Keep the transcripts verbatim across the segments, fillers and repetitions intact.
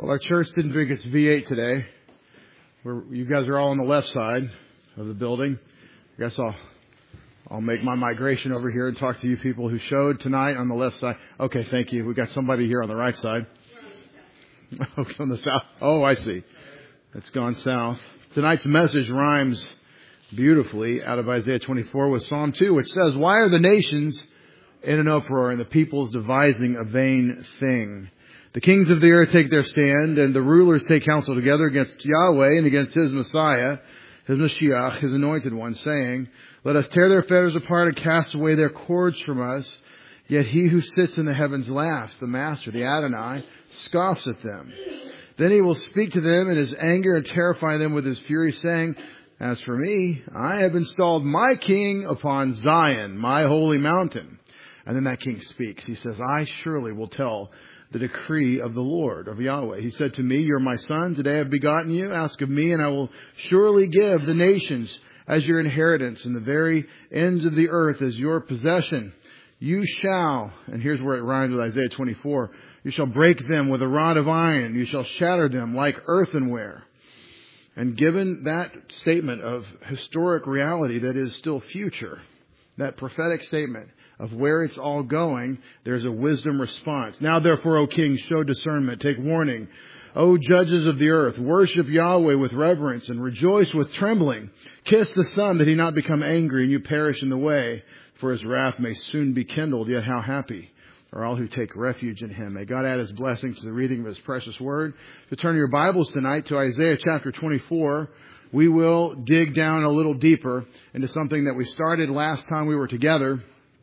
Well, our church didn't drink its V eight today. We're, you guys are all on the left side of the building. I guess I'll I'll make my migration over here and talk to you people who showed tonight on the left side. Okay, thank you. We got somebody here on the right side. Okay, on the south. Oh, I see. It's gone south. Tonight's message rhymes beautifully out of Isaiah twenty-four with Psalm two, which says, "Why are the nations in an uproar and the peoples devising a vain thing? The kings of the earth take their stand, and the rulers take counsel together against Yahweh and against His Messiah, His Mashiach, His anointed one, saying, Let us tear their fetters apart and cast away their cords from us. Yet He who sits in the heavens laughs, the Master, the Adonai, scoffs at them. Then He will speak to them in His anger and terrify them with His fury, saying, As for me, I have installed my king upon Zion, my holy mountain." And then that king speaks. He says, "I surely will tell the decree of the Lord, of Yahweh. He said to me, You're my son. Today I have begotten you. Ask of me, and I will surely give the nations as your inheritance, and the very ends of the earth as your possession. You shall," and here's where it rhymes with Isaiah twenty-four, "you shall break them with a rod of iron. You shall shatter them like earthenware." And given that statement of historic reality that is still future, that prophetic statement of where it's all going, there's a wisdom response. "Now therefore, O kings, show discernment, take warning. O judges of the earth, worship Yahweh with reverence and rejoice with trembling. Kiss the Son, that He not become angry and you perish in the way, for His wrath may soon be kindled. Yet how happy are all who take refuge in Him." May God add His blessing to the reading of His precious word. To turn your Bibles tonight to Isaiah chapter twenty-four, we will dig down a little deeper into something that we started last time we were together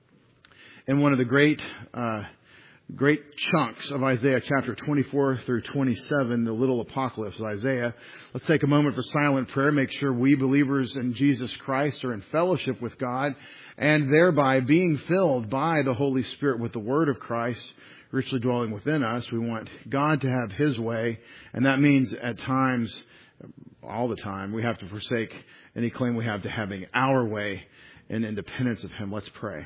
in one of the great, uh, great chunks of Isaiah chapter twenty-four through twenty-seven, the little apocalypse of Isaiah. Let's take a moment for silent prayer. Make sure we believers in Jesus Christ are in fellowship with God, and thereby being filled by the Holy Spirit with the Word of Christ richly dwelling within us. We want God to have His way, and that means at times, all the time, we have to forsake any claim we have to having our way in independence of Him. Let's pray.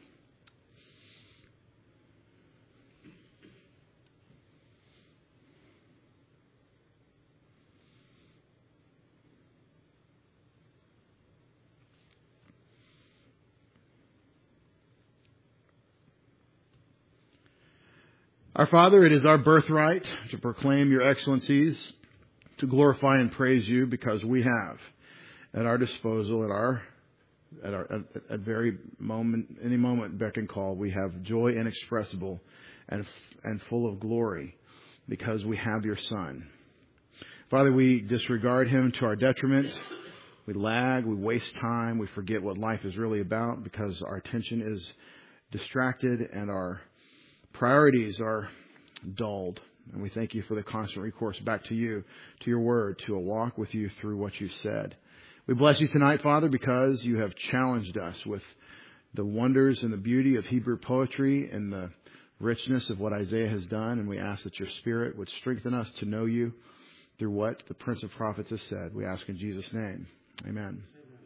Our Father, it is our birthright to proclaim Your excellencies, to glorify and praise You, because we have at our disposal, at our at our at, at very moment, any moment beck and call, we have joy inexpressible and and full of glory, because we have Your Son. Father, we disregard Him to our detriment. We lag, we waste time, we forget what life is really about because our attention is distracted and our priorities are dulled. And we thank You for the constant recourse back to You, to Your Word, to a walk with You through what You've said. We bless You tonight, Father, because You have challenged us with the wonders and the beauty of Hebrew poetry and the richness of what Isaiah has done. And we ask that Your Spirit would strengthen us to know You through what the Prince of Prophets has said. We ask in Jesus' name. Amen.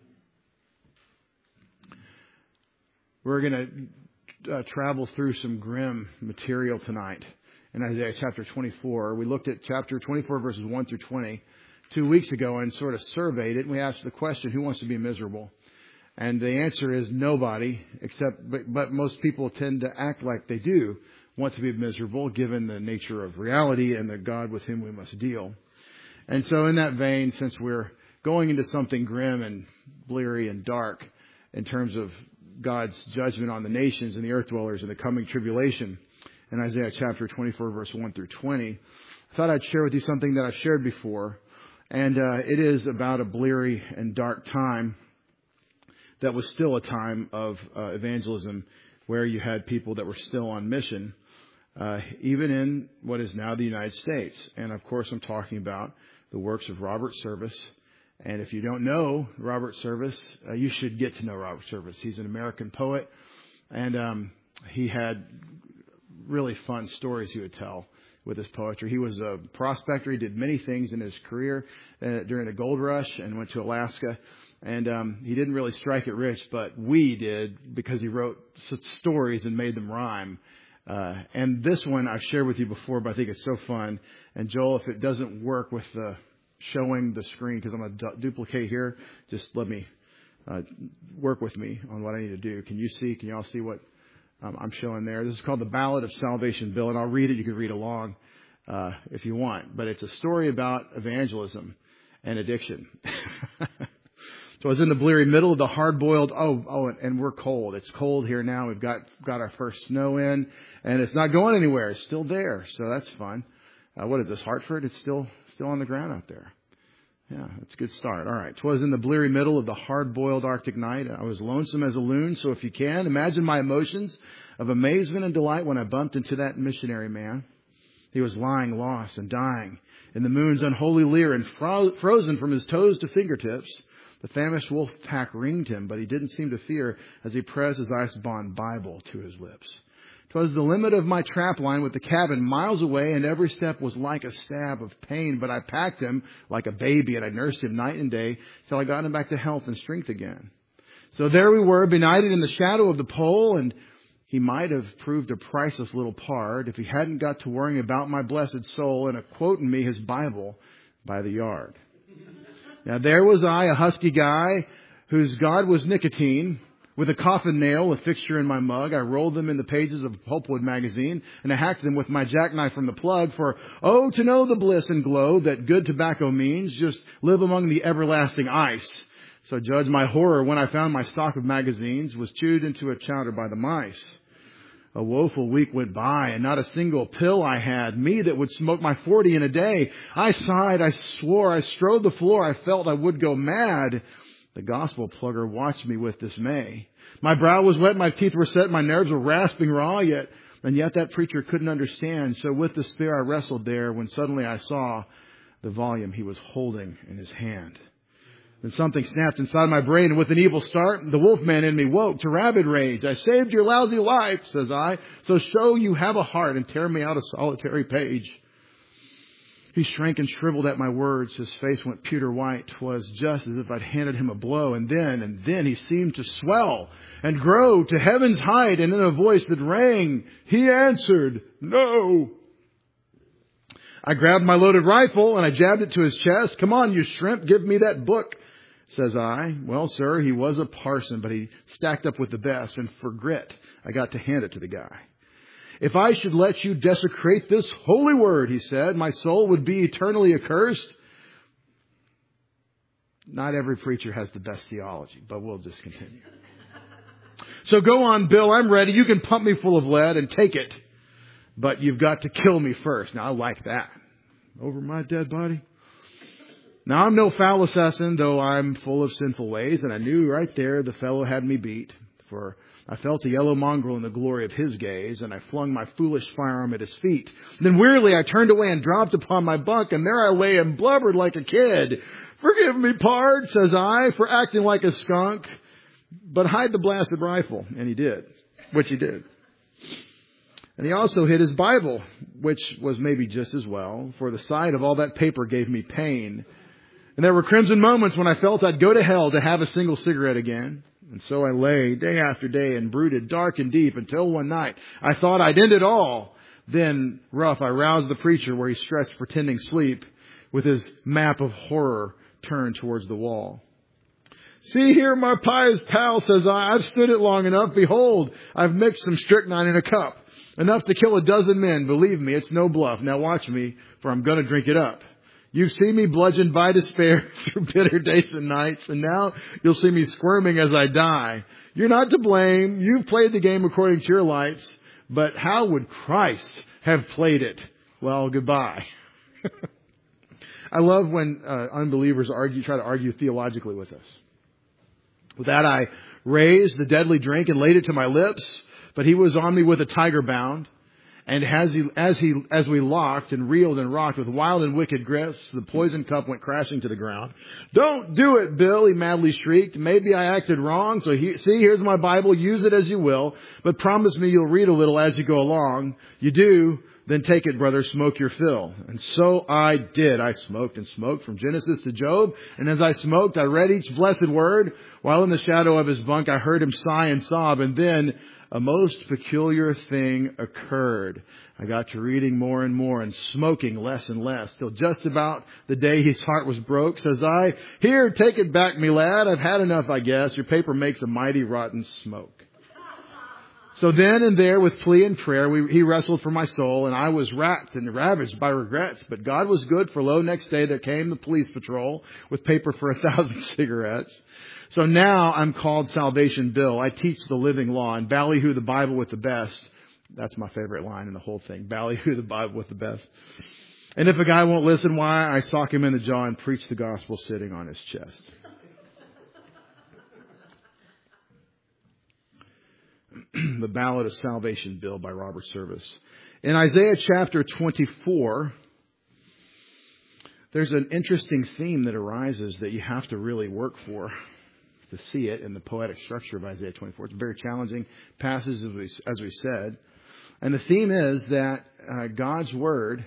We're going to Uh, travel through some grim material tonight in Isaiah chapter twenty-four. We looked at chapter twenty-four verses one through twenty two weeks ago and sort of surveyed it. And we asked the question, who wants to be miserable? And the answer is nobody, except, but, but most people tend to act like they do want to be miserable, given the nature of reality and the God with whom we must deal. And so in that vein, since we're going into something grim and bleary and dark in terms of God's judgment on the nations and the earth dwellers in the coming tribulation in Isaiah chapter twenty-four, verse one through twenty, I thought I'd share with you something that I've shared before. And uh, it is about a bleary and dark time that was still a time of uh, evangelism where you had people that were still on mission, uh, even in what is now the United States. And of course, I'm talking about the works of Robert Service. And if you don't know Robert Service, uh, you should get to know Robert Service. He's an American poet, and um, he had really fun stories he would tell with his poetry. He was a prospector. He did many things in his career uh, during the gold rush and went to Alaska. And um, he didn't really strike it rich, but we did, because he wrote such stories and made them rhyme. Uh, and this one I've shared with you before, but I think it's so fun. And Joel, if it doesn't work with the showing the screen, because I'm going to du- duplicate here, just let me uh, work with me on what I need to do. Can you see? Can you all see what um, I'm showing there? This is called The Ballad of Salvation Bill, and I'll read it. You can read along uh, if you want. But it's a story about evangelism and addiction. So I was in the bleary middle of the hard-boiled, oh, oh, and we're cold. It's cold here now. We've got got our first snow in, and it's not going anywhere. It's still there, so that's fun. Uh, what is this, Hartford? It's still still on the ground out there. Yeah, it's a good start. All right. 'Twas in the bleary middle of the hard-boiled Arctic night. I was lonesome as a loon, so if you can, imagine my emotions of amazement and delight when I bumped into that missionary man. He was lying lost and dying in the moon's unholy leer and fro- frozen from his toes to fingertips. The famished wolf pack ringed him, but he didn't seem to fear as he pressed his ice-bound Bible to his lips. 'Twas the limit of my trap line with the cabin miles away, and every step was like a stab of pain. But I packed him like a baby, and I nursed him night and day till I got him back to health and strength again. So there we were, benighted in the shadow of the pole, and he might have proved a priceless little part if he hadn't got to worrying about my blessed soul and a quoting me his Bible by the yard. Now there was I, a husky guy, whose God was nicotine, with a coffin nail, a fixture in my mug. I rolled them in the pages of Pulpwood magazine, and I hacked them with my jackknife from the plug. For, oh, to know the bliss and glow that good tobacco means, just live among the everlasting ice. So judge my horror when I found my stock of magazines was chewed into a chowder by the mice. A woeful week went by, and not a single pill I had. Me that would smoke my forty in a day. I sighed, I swore, I strode the floor. I felt I would go mad. The gospel plugger watched me with dismay. My brow was wet, my teeth were set, my nerves were rasping raw, yet, and yet that preacher couldn't understand. So with despair I wrestled there, when suddenly I saw the volume he was holding in his hand. Then something snapped inside my brain, and with an evil start, the wolfman in me woke to rabid rage. I saved your lousy life, says I, so show you have a heart and tear me out a solitary page. He shrank and shriveled at my words. His face went pewter white. 'Twas just as if I'd handed him a blow. And then, and then he seemed to swell and grow to heaven's height. And in a voice that rang, he answered, no. I grabbed my loaded rifle and I jabbed it to his chest. Come on, you shrimp, give me that book, says I. Well, sir, he was a parson, but he stacked up with the best. And for grit, I got to hand it to the guy. If I should let you desecrate this holy word, he said, my soul would be eternally accursed. Not every preacher has the best theology, but we'll just continue. So go on, Bill, I'm ready. You can pump me full of lead and take it, but you've got to kill me first. Now, I like that. Over my dead body. Now, I'm no foul assassin, though I'm full of sinful ways, and I knew right there the fellow had me beat, for I felt a yellow mongrel in the glory of his gaze, and I flung my foolish firearm at his feet. Then wearily I turned away and dropped upon my bunk, and there I lay and blubbered like a kid. Forgive me, pard, says I, for acting like a skunk, but hide the blasted rifle. And he did, which he did. And he also hid his Bible, which was maybe just as well, for the sight of all that paper gave me pain. And there were crimson moments when I felt I'd go to hell to have a single cigarette again. And so I lay day after day and brooded dark and deep until one night I thought I'd end it all. Then, rough, I roused the preacher where he stretched pretending sleep with his map of horror turned towards the wall. See here, my pious pal, says I, I've stood it long enough. Behold, I've mixed some strychnine in a cup. Enough to kill a dozen men. Believe me, it's no bluff. Now watch me, for I'm going to drink it up. You've seen me bludgeoned by despair through bitter days and nights, and now you'll see me squirming as I die. You're not to blame. You've played the game according to your lights, but how would Christ have played it? Well, goodbye. I love when uh, unbelievers argue, try to argue theologically with us. With that, I raised the deadly drink and laid it to my lips, but he was on me with a tiger bound. And as he, as he, as we locked and reeled and rocked with wild and wicked grips, the poison cup went crashing to the ground. Don't do it, Bill, he madly shrieked. Maybe I acted wrong. So he, see, here's my Bible. Use it as you will, but promise me you'll read a little as you go along. You do, then take it, brother. Smoke your fill. And so I did. I smoked and smoked from Genesis to Job. And as I smoked, I read each blessed word. While in the shadow of his bunk, I heard him sigh and sob. And then a most peculiar thing occurred. I got to reading more and more and smoking less and less, till just about the day his heart was broke. Says I, "Here, take it back, me lad. I've had enough, I guess. Your paper makes a mighty rotten smoke." So then and there, with plea and prayer, we, he wrestled for my soul, and I was racked and ravaged by regrets. But God was good, for lo, next day there came the police patrol with paper for a thousand cigarettes. So now I'm called Salvation Bill. I teach the living law and ballyhoo the Bible with the best. That's my favorite line in the whole thing. Ballyhoo the Bible with the best. And if a guy won't listen, why, I sock him in the jaw and preach the gospel sitting on his chest. The Ballad of Salvation Bill by Robert Service. In Isaiah chapter twenty-four, there's an interesting theme that arises that you have to really work for to see it in the poetic structure of Isaiah twenty-four. It's a very challenging passage, as we, as we said. And the theme is that uh, God's Word,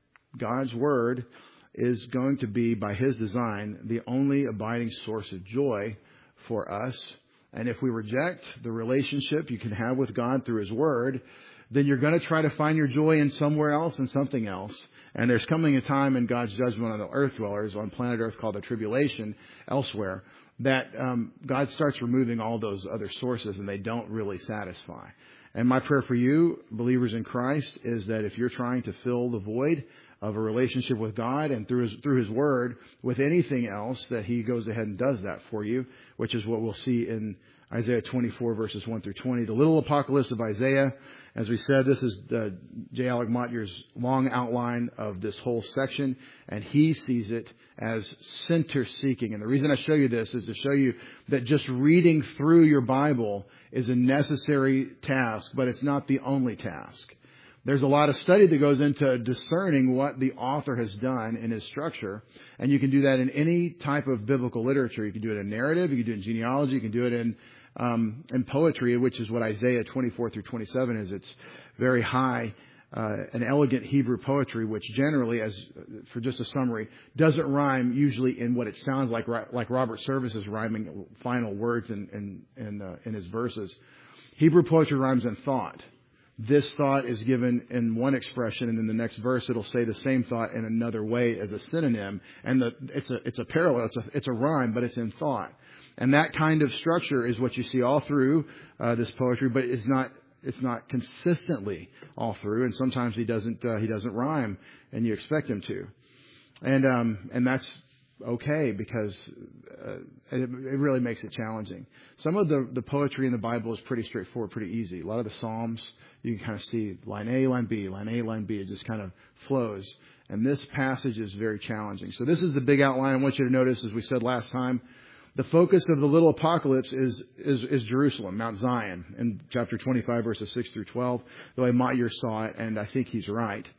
God's Word is going to be, by His design, the only abiding source of joy for us. And if we reject the relationship you can have with God through His Word, then you're going to try to find your joy in somewhere else and something else. And there's coming a time in God's judgment on the earth dwellers on planet Earth called the tribulation elsewhere that um, God starts removing all those other sources and they don't really satisfy. And my prayer for you, believers in Christ, is that if you're trying to fill the void of a relationship with God and through His, through His Word with anything else, that He goes ahead and does that for you, which is what we'll see in Isaiah twenty-four, verses one through twenty. The little apocalypse of Isaiah, as we said, this is uh, J. Alec Motyer's long outline of this whole section, and he sees it as center-seeking. And the reason I show you this is to show you that just reading through your Bible is a necessary task, but it's not the only task. There's a lot of study that goes into discerning what the author has done in his structure. And you can do that in any type of biblical literature. You can do it in narrative. You can do it in genealogy. You can do it in um, in poetry, which is what Isaiah twenty-four through twenty-seven is. It's very high, uh, an elegant Hebrew poetry, which generally, as for just a summary, doesn't rhyme usually in what it sounds like, like Robert Service is rhyming final words in, in, in, uh, in his verses. Hebrew poetry rhymes in thought. This thought is given in one expression, and in the next verse it'll say the same thought in another way as a synonym. And the, it's a it's a parallel, it's a it's a rhyme, but it's in thought. And that kind of structure is what you see all through uh, this poetry, but it's not it's not consistently all through. And sometimes he doesn't uh, he doesn't rhyme, and you expect him to. And um and that's okay, because uh, it, it really makes it challenging. Some of the, the poetry in the Bible is pretty straightforward, pretty easy. A lot of the Psalms, you can kind of see line A, line B, line A, line B. It just kind of flows. And this passage is very challenging. So this is the big outline I want you to notice, as we said last time. The focus of the little apocalypse is, is, is Jerusalem, Mount Zion, in chapter twenty-five, verses six through twelve. The way Motyer saw it, and I think he's right.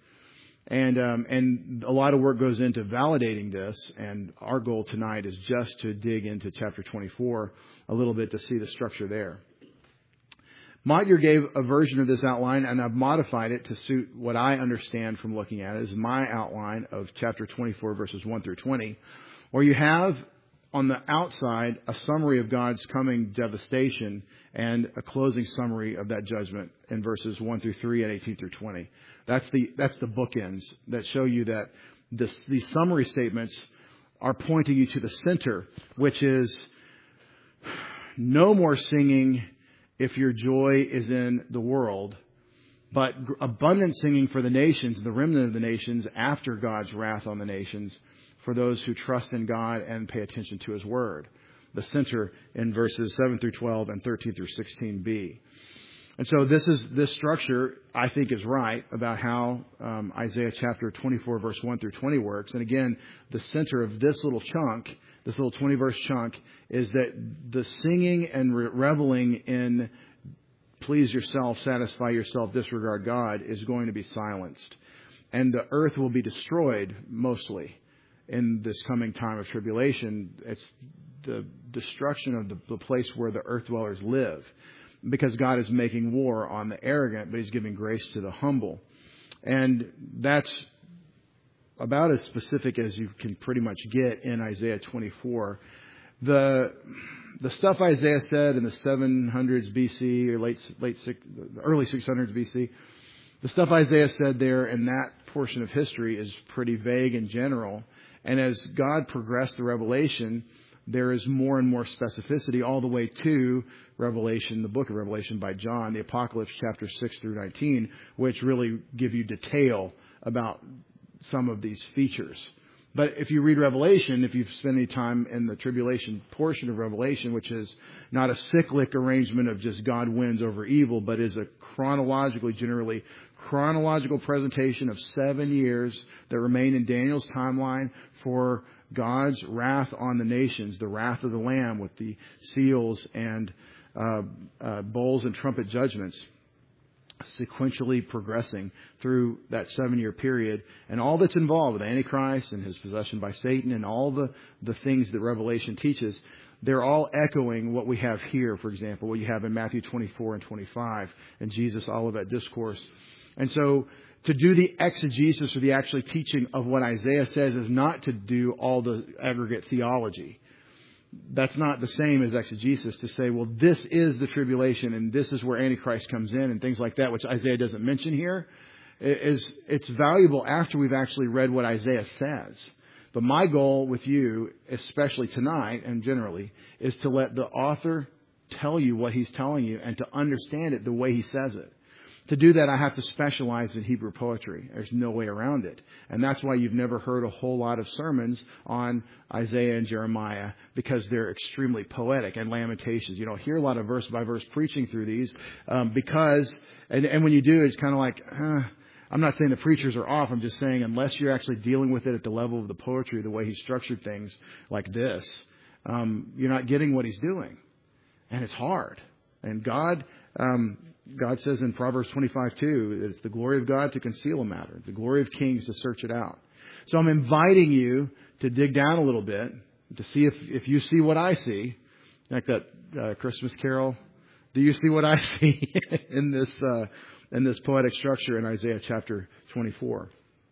And um, and a lot of work goes into validating this, and our goal tonight is just to dig into chapter twenty-four a little bit to see the structure there. Motyer gave a version of this outline, and I've modified it to suit what I understand from looking at it. This is my outline of chapter twenty-four, verses one through twenty, where you have on the outside a summary of God's coming devastation and a closing summary of that judgment in verses one through three and eighteen through twenty. That's the that's the bookends that show you that this, these summary statements are pointing you to the center, which is no more singing if your joy is in the world, but abundant singing for the nations, the remnant of the nations, after God's wrath on the nations, for those who trust in God and pay attention to His Word. The center in verses seven through twelve and thirteen through sixteen b. And so this is this structure, I think, is right about how um, Isaiah chapter twenty-four, verse one through twenty works. And again, the center of this little chunk, this little twenty-verse chunk, is that the singing and re- reveling in please yourself, satisfy yourself, disregard God is going to be silenced. And the earth will be destroyed mostly in this coming time of tribulation. It's the destruction of the, the place where the earth dwellers live, because God is making war on the arrogant, but He's giving grace to the humble. And that's about as specific as you can pretty much get in Isaiah twenty-four. The the stuff Isaiah said in the seven hundreds B C or late, late six, early six hundreds B C, the stuff Isaiah said there in that portion of history is pretty vague and general. And as God progressed the revelation, there is more and more specificity all the way to Revelation, the book of Revelation by John, the Apocalypse chapter six through nineteen, which really give you detail about some of these features. But if you read Revelation, if you've spent any time in the tribulation portion of Revelation, which is not a cyclic arrangement of just God wins over evil, but is a chronologically, generally chronological presentation of seven years that remain in Daniel's timeline for God's wrath on the nations, the wrath of the Lamb with the seals and uh, uh, bowls and trumpet judgments, sequentially progressing through that seven-year period, and all that's involved with Antichrist and his possession by Satan and all the, the things that Revelation teaches, they're all echoing what we have here, for example, what you have in Matthew twenty-four and twenty-five, and Jesus' Olivet Discourse. And so to do the exegesis or the actually teaching of what Isaiah says is not to do all the aggregate theology. That's not the same as exegesis to say, well, this is the tribulation and this is where Antichrist comes in and things like that, which Isaiah doesn't mention here. Is it's valuable after we've actually read what Isaiah says. But my goal with you, especially tonight and generally, is to let the author tell you what he's telling you and to understand it the way he says it. To do that, I have to specialize in Hebrew poetry. There's no way around it. And that's why you've never heard a whole lot of sermons on Isaiah and Jeremiah, because they're extremely poetic, and Lamentations. You don't hear a lot of verse-by-verse preaching through these um, because, and, and when you do, it's kind of like, uh, I'm not saying the preachers are off. I'm just saying unless you're actually dealing with it at the level of the poetry, the way he structured things like this, um, you're not getting what he's doing. And it's hard. And God... Um, God says in Proverbs twenty-five two, it's the glory of God to conceal a matter. It's the glory of kings to search it out. So I'm inviting you to dig down a little bit to see if, if you see what I see. Like that uh, Christmas carol. Do you see what I see in this uh, in this poetic structure in Isaiah chapter twenty-four?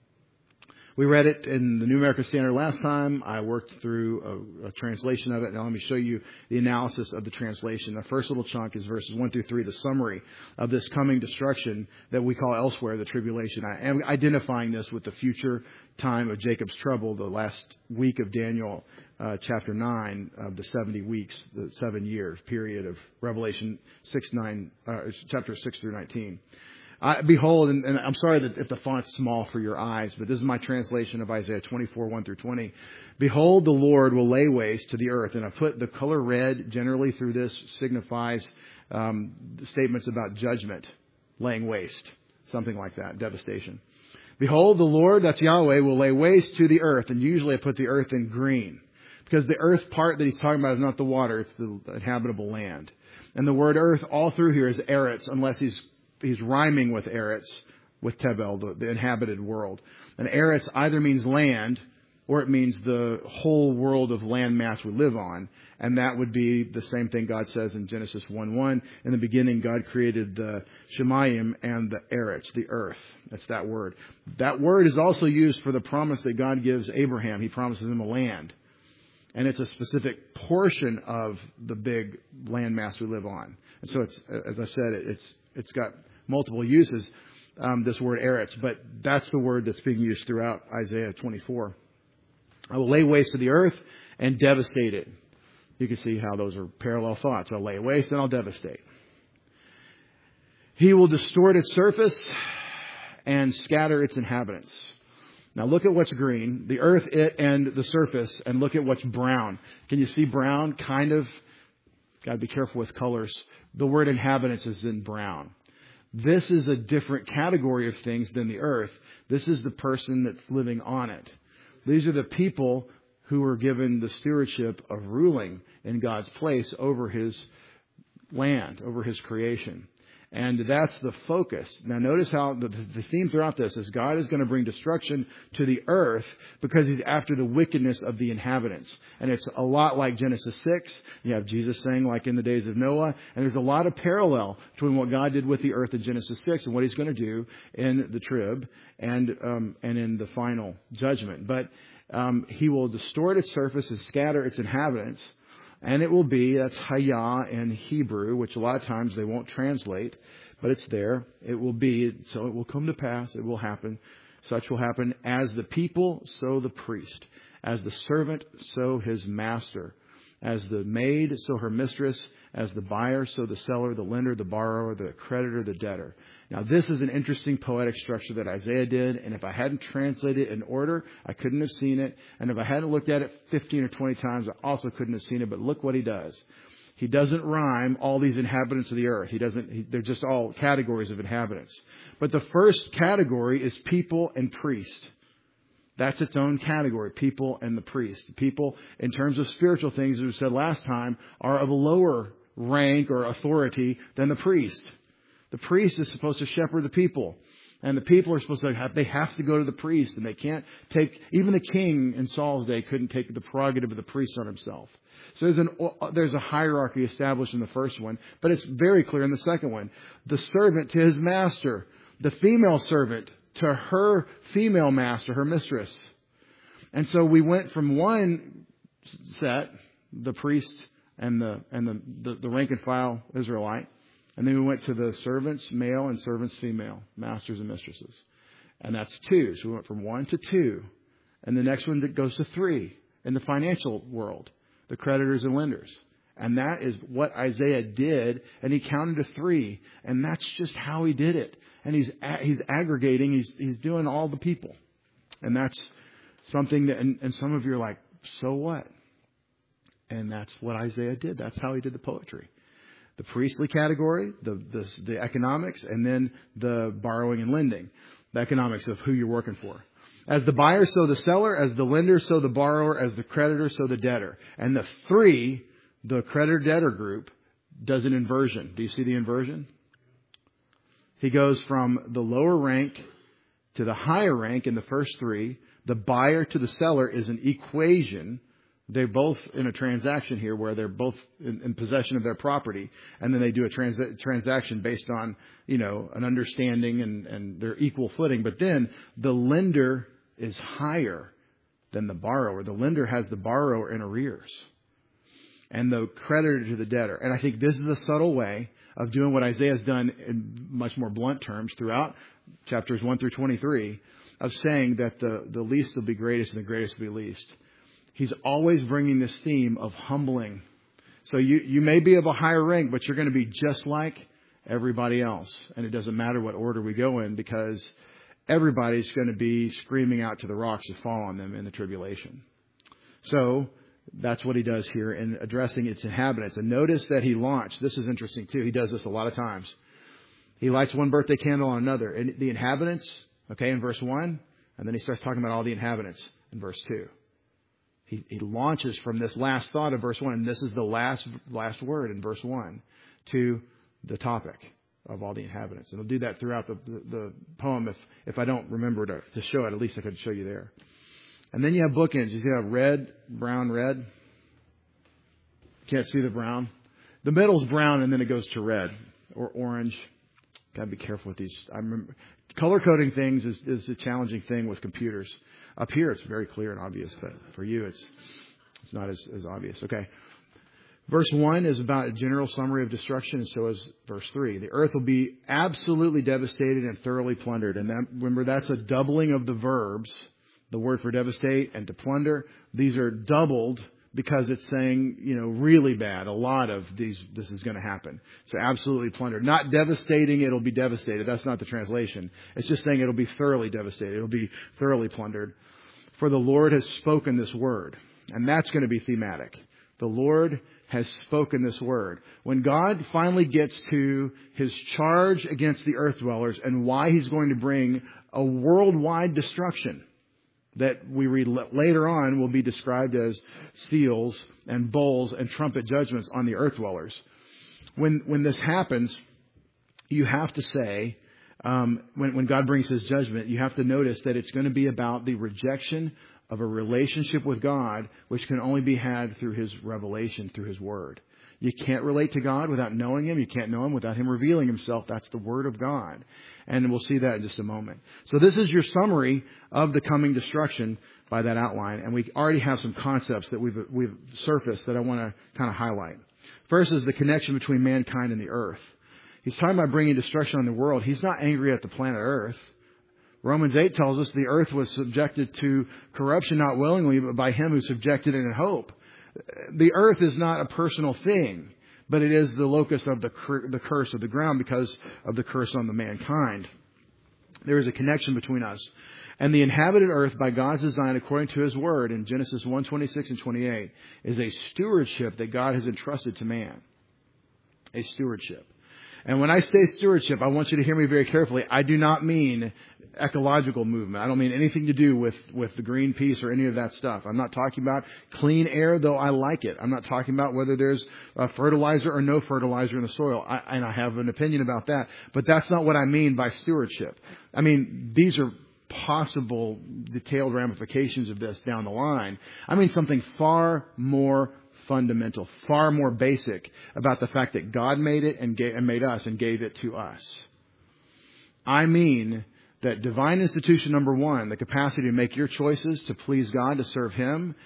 We read it in the New American Standard last time. I worked through a, a translation of it. Now let me show you the analysis of the translation. The first little chunk is verses one through three, the summary of this coming destruction that we call elsewhere the tribulation. I am identifying this with the future time of Jacob's trouble, the last week of Daniel uh, chapter nine of the seventy weeks, the seven year period of Revelation six, nine, uh, chapter six through nineteen. I, behold, and, and I'm sorry that if the font's small for your eyes, but this is my translation of Isaiah twenty-four, one through twenty. Behold, the Lord will lay waste to the earth. And I put the color red generally through this signifies um, statements about judgment, laying waste, something like that, devastation. Behold, the Lord, that's Yahweh, will lay waste to the earth. And usually I put the earth in green because the earth part that he's talking about is not the water, it's the inhabitable land. And the word earth all through here is Eretz, unless he's He's rhyming with Eretz, with Tebel, the, the inhabited world. And Eretz either means land, or it means the whole world of land mass we live on. And that would be the same thing God says in Genesis one one. In the beginning, God created the Shemayim and the Eretz, the earth. That's that word. That word is also used for the promise that God gives Abraham. He promises him a land. And it's a specific portion of the big land mass we live on. And so it's, as I said, it's it's got multiple uses, um, this word Eretz, but that's the word that's being used throughout Isaiah twenty-four. I will lay waste to the earth and devastate it. You can see how those are parallel thoughts. I'll lay waste and I'll devastate. He will distort its surface and scatter its inhabitants. Now look at what's green, the earth, it, and the surface, and look at what's brown. Can you see brown? Kind of. Got to be careful with colors. The word inhabitants is in brown. This is a different category of things than the earth. This is the person that's living on it. These are the people who were given the stewardship of ruling in God's place over his land, over his creation. And that's the focus. Now notice how the, the theme throughout this is God is going to bring destruction to the earth because he's after the wickedness of the inhabitants. And it's a lot like Genesis six. You have Jesus saying like in the days of Noah. And there's a lot of parallel between what God did with the earth in Genesis six and what he's going to do in the trib and um, and in the final judgment. But um, he will distort its surface and scatter its inhabitants. And it will be, that's Hayah in Hebrew, which a lot of times they won't translate, but it's there. It will be, so it will come to pass, it will happen. Such will happen as the people, so the priest. As the servant, so his master. As the maid, so her mistress. As the buyer, so the seller, the lender, the borrower, the creditor, the debtor. Now, this is an interesting poetic structure that Isaiah did. And if I hadn't translated it in order, I couldn't have seen it. And if I hadn't looked at it fifteen or twenty times, I also couldn't have seen it. But look what he does. He doesn't rhyme all these inhabitants of the earth. He doesn't, he, they're just all categories of inhabitants. But the first category is people and priest. That's its own category, people and the priest. People, in terms of spiritual things, as we said last time, are of a lower rank or authority than the priest. The priest is supposed to shepherd the people. And the people are supposed to have, they have to go to the priest. And they can't take, even the king in Saul's day couldn't take the prerogative of the priest on himself. So there's, an, there's a hierarchy established in the first one. But it's very clear in the second one. The servant to his master. The female servant to her female master, her mistress. And so we went from one set, the priest and the and the, the, the rank and file Israelite. And then we went to the servants, male, and servants, female, masters and mistresses. And that's two. So we went from one to two. And the next one goes to three in the financial world, the creditors and lenders. And that is what Isaiah did. And he counted to three. And that's just how he did it. And he's he's aggregating. He's he's doing all the people. And that's something that, and, and some of you are like, so what? And that's what Isaiah did. That's how he did the poetry. The priestly category, the, the the economics, and then the borrowing and lending. The economics of who you're working for. As the buyer, so the seller. As the lender, so the borrower. As the creditor, so the debtor. And the three, the creditor-debtor group, does an inversion. Do you see the inversion? He goes from the lower rank to the higher rank in the first three. The buyer to the seller is an equation. They're both in a transaction here where they're both in, in possession of their property. And then they do a trans- transaction based on, you know, an understanding and, and their equal footing. But then the lender is higher than the borrower. The lender has the borrower in arrears. And the creditor to the debtor. And I think this is a subtle way of doing what Isaiah's done in much more blunt terms throughout chapters one through twenty-three, of saying that the, the least will be greatest and the greatest will be least. He's always bringing this theme of humbling. So you, you may be of a higher rank, but you're going to be just like everybody else. And it doesn't matter what order we go in, because everybody's going to be screaming out to the rocks to fall on them in the tribulation. So that's what he does here in addressing its inhabitants. And notice that he launched. This is interesting too. He does this a lot of times. He lights one birthday candle on another. And the inhabitants, okay, in verse one. And then he starts talking about all the inhabitants in verse two. He, he launches from this last thought of verse one. And this is the last, last word in verse one to the topic of all the inhabitants. And he'll do that throughout the, the, the poem. If, if I don't remember to, to show it, at least I could show you there. And then you have bookends. You see how red, brown, red? Can't see the brown. The middle's brown and then it goes to red or orange. Got to be careful with these. I remember color coding things is, is a challenging thing with computers. Up here it's very clear and obvious, but for you it's it's not as, as obvious. Okay. Verse one is about a general summary of destruction, and so is verse three. The earth will be absolutely devastated and thoroughly plundered. And that, remember, that's a doubling of the verbs. The word for devastate and to plunder, these are doubled because it's saying, you know, really bad. A lot of these, this is going to happen. So absolutely plundered. Not devastating, it'll be devastated. That's not the translation. It's just saying it'll be thoroughly devastated. It'll be thoroughly plundered. For the Lord has spoken this word. And that's going to be thematic. The Lord has spoken this word. When God finally gets to his charge against the earth dwellers and why he's going to bring a worldwide destruction, that we read later on will be described as seals and bowls and trumpet judgments on the earth dwellers. When when this happens, you have to say, um, when, when God brings his judgment, you have to notice that it's going to be about the rejection of a relationship with God, which can only be had through his revelation, through his word. You can't relate to God without knowing him. You can't know him without him revealing himself. That's the word of God. And we'll see that in just a moment. So this is your summary of the coming destruction. by that outline. And we already have some concepts that we've, we've surfaced that I want to kind of highlight. First is the connection between mankind and the earth. He's talking about bringing destruction on the world. He's not angry at the planet Earth. Romans eight tells us the earth was subjected to corruption not willingly, but by him who subjected it in hope. The earth is not a personal thing, but it is the locus of the, cur- the curse of the ground because of the curse on the mankind. There is a connection between us. And the inhabited earth by God's design according to his word in Genesis one twenty-six and twenty-eight is a stewardship that God has entrusted to man. A stewardship. And when I say stewardship, I want you to hear me very carefully. I do not mean ecological movement. I don't mean anything to do with, with the Greenpeace or any of that stuff. I'm not talking about clean air, though I like it. I'm not talking about whether there's uh, fertilizer or no fertilizer in the soil. I, and I have an opinion about that. But that's not what I mean by stewardship. I mean, these are possible detailed ramifications of this down the line. I mean something far more fundamental, far more basic about the fact that God made it and, gave, and made us and gave it to us. I mean that divine institution number one, the capacity to make your choices to please God, to serve him,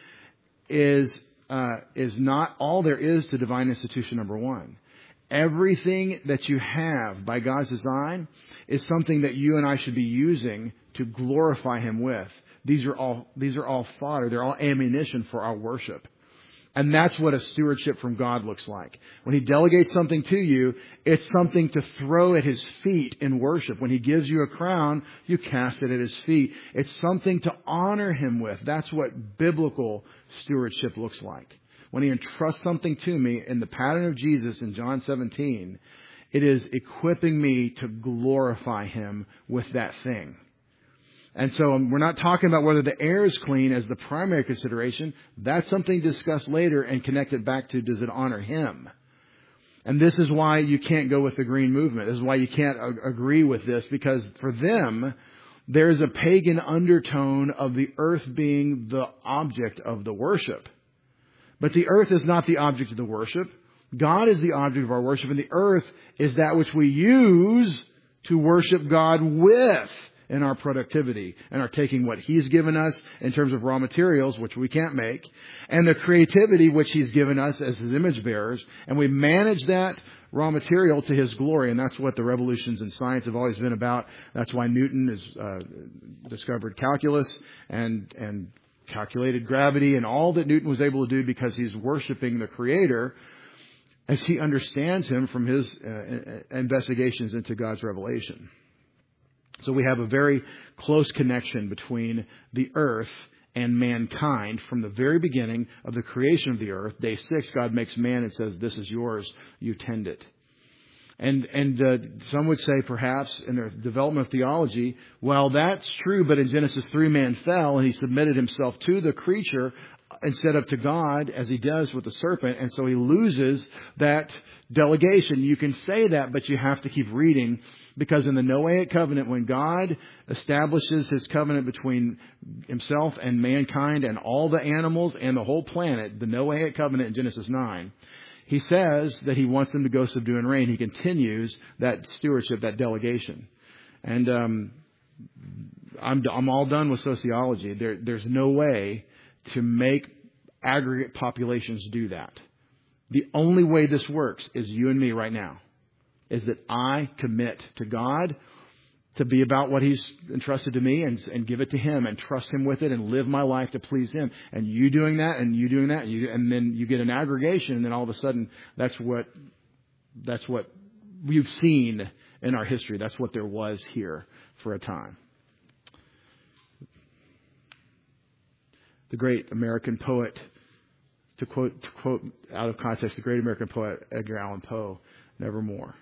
is uh, is not all there is to divine institution number one. Everything that you have by God's design is something that you and I should be using to glorify him with. These are all these are all fodder. They're all ammunition for our worship. And that's what a stewardship from God looks like. When he delegates something to you, it's something to throw at his feet in worship. When he gives you a crown, you cast it at his feet. It's something to honor him with. That's what biblical stewardship looks like. When he entrusts something to me in the pattern of Jesus in John seventeen, it is equipping me to glorify him with that thing. And so um, we're not talking about whether the air is clean as the primary consideration. That's something discussed later and connected back to, does it honor him? And this is why you can't go with the green movement. This is why you can't ag- agree with this, because for them, there is a pagan undertone of the earth being the object of the worship. But the earth is not the object of the worship. God is the object of our worship, and the earth is that which we use to worship God with. In our productivity and are taking what he's given us in terms of raw materials, which we can't make, and the creativity which he's given us as his image bearers, and we manage that raw material to his glory. And that's what the revolutions in science have always been about. That's why Newton has uh, discovered calculus and and calculated gravity and all that Newton was able to do, because he's worshiping the Creator as he understands him from his uh, investigations into God's revelation. So we have a very close connection between the earth and mankind from the very beginning of the creation of the earth. Day six, God makes man and says, this is yours, you tend it. And and uh, some would say perhaps in their development of theology, well, that's true, but in Genesis three, man fell and he submitted himself to the creature instead of to God, as he does with the serpent, and so he loses that delegation. You can say that, but you have to keep reading, because in the Noahic covenant, when God establishes his covenant between himself and mankind and all the animals and the whole planet, the Noahic covenant in Genesis nine, he says that he wants them to go subdue and reign. He continues that stewardship, that delegation. And um, I'm, I'm all done with sociology. There, there's no way to make aggregate populations do that. The only way this works is you and me right now, is that I commit to God to be about what he's entrusted to me and, and give it to him and trust him with it and live my life to please him. And you doing that and you doing that, and, you, and then you get an aggregation, and then all of a sudden that's what that's what we've seen in our history. That's what there was here for a time. The great American poet, to quote, to quote out of context, the great American poet Edgar Allan Poe, nevermore.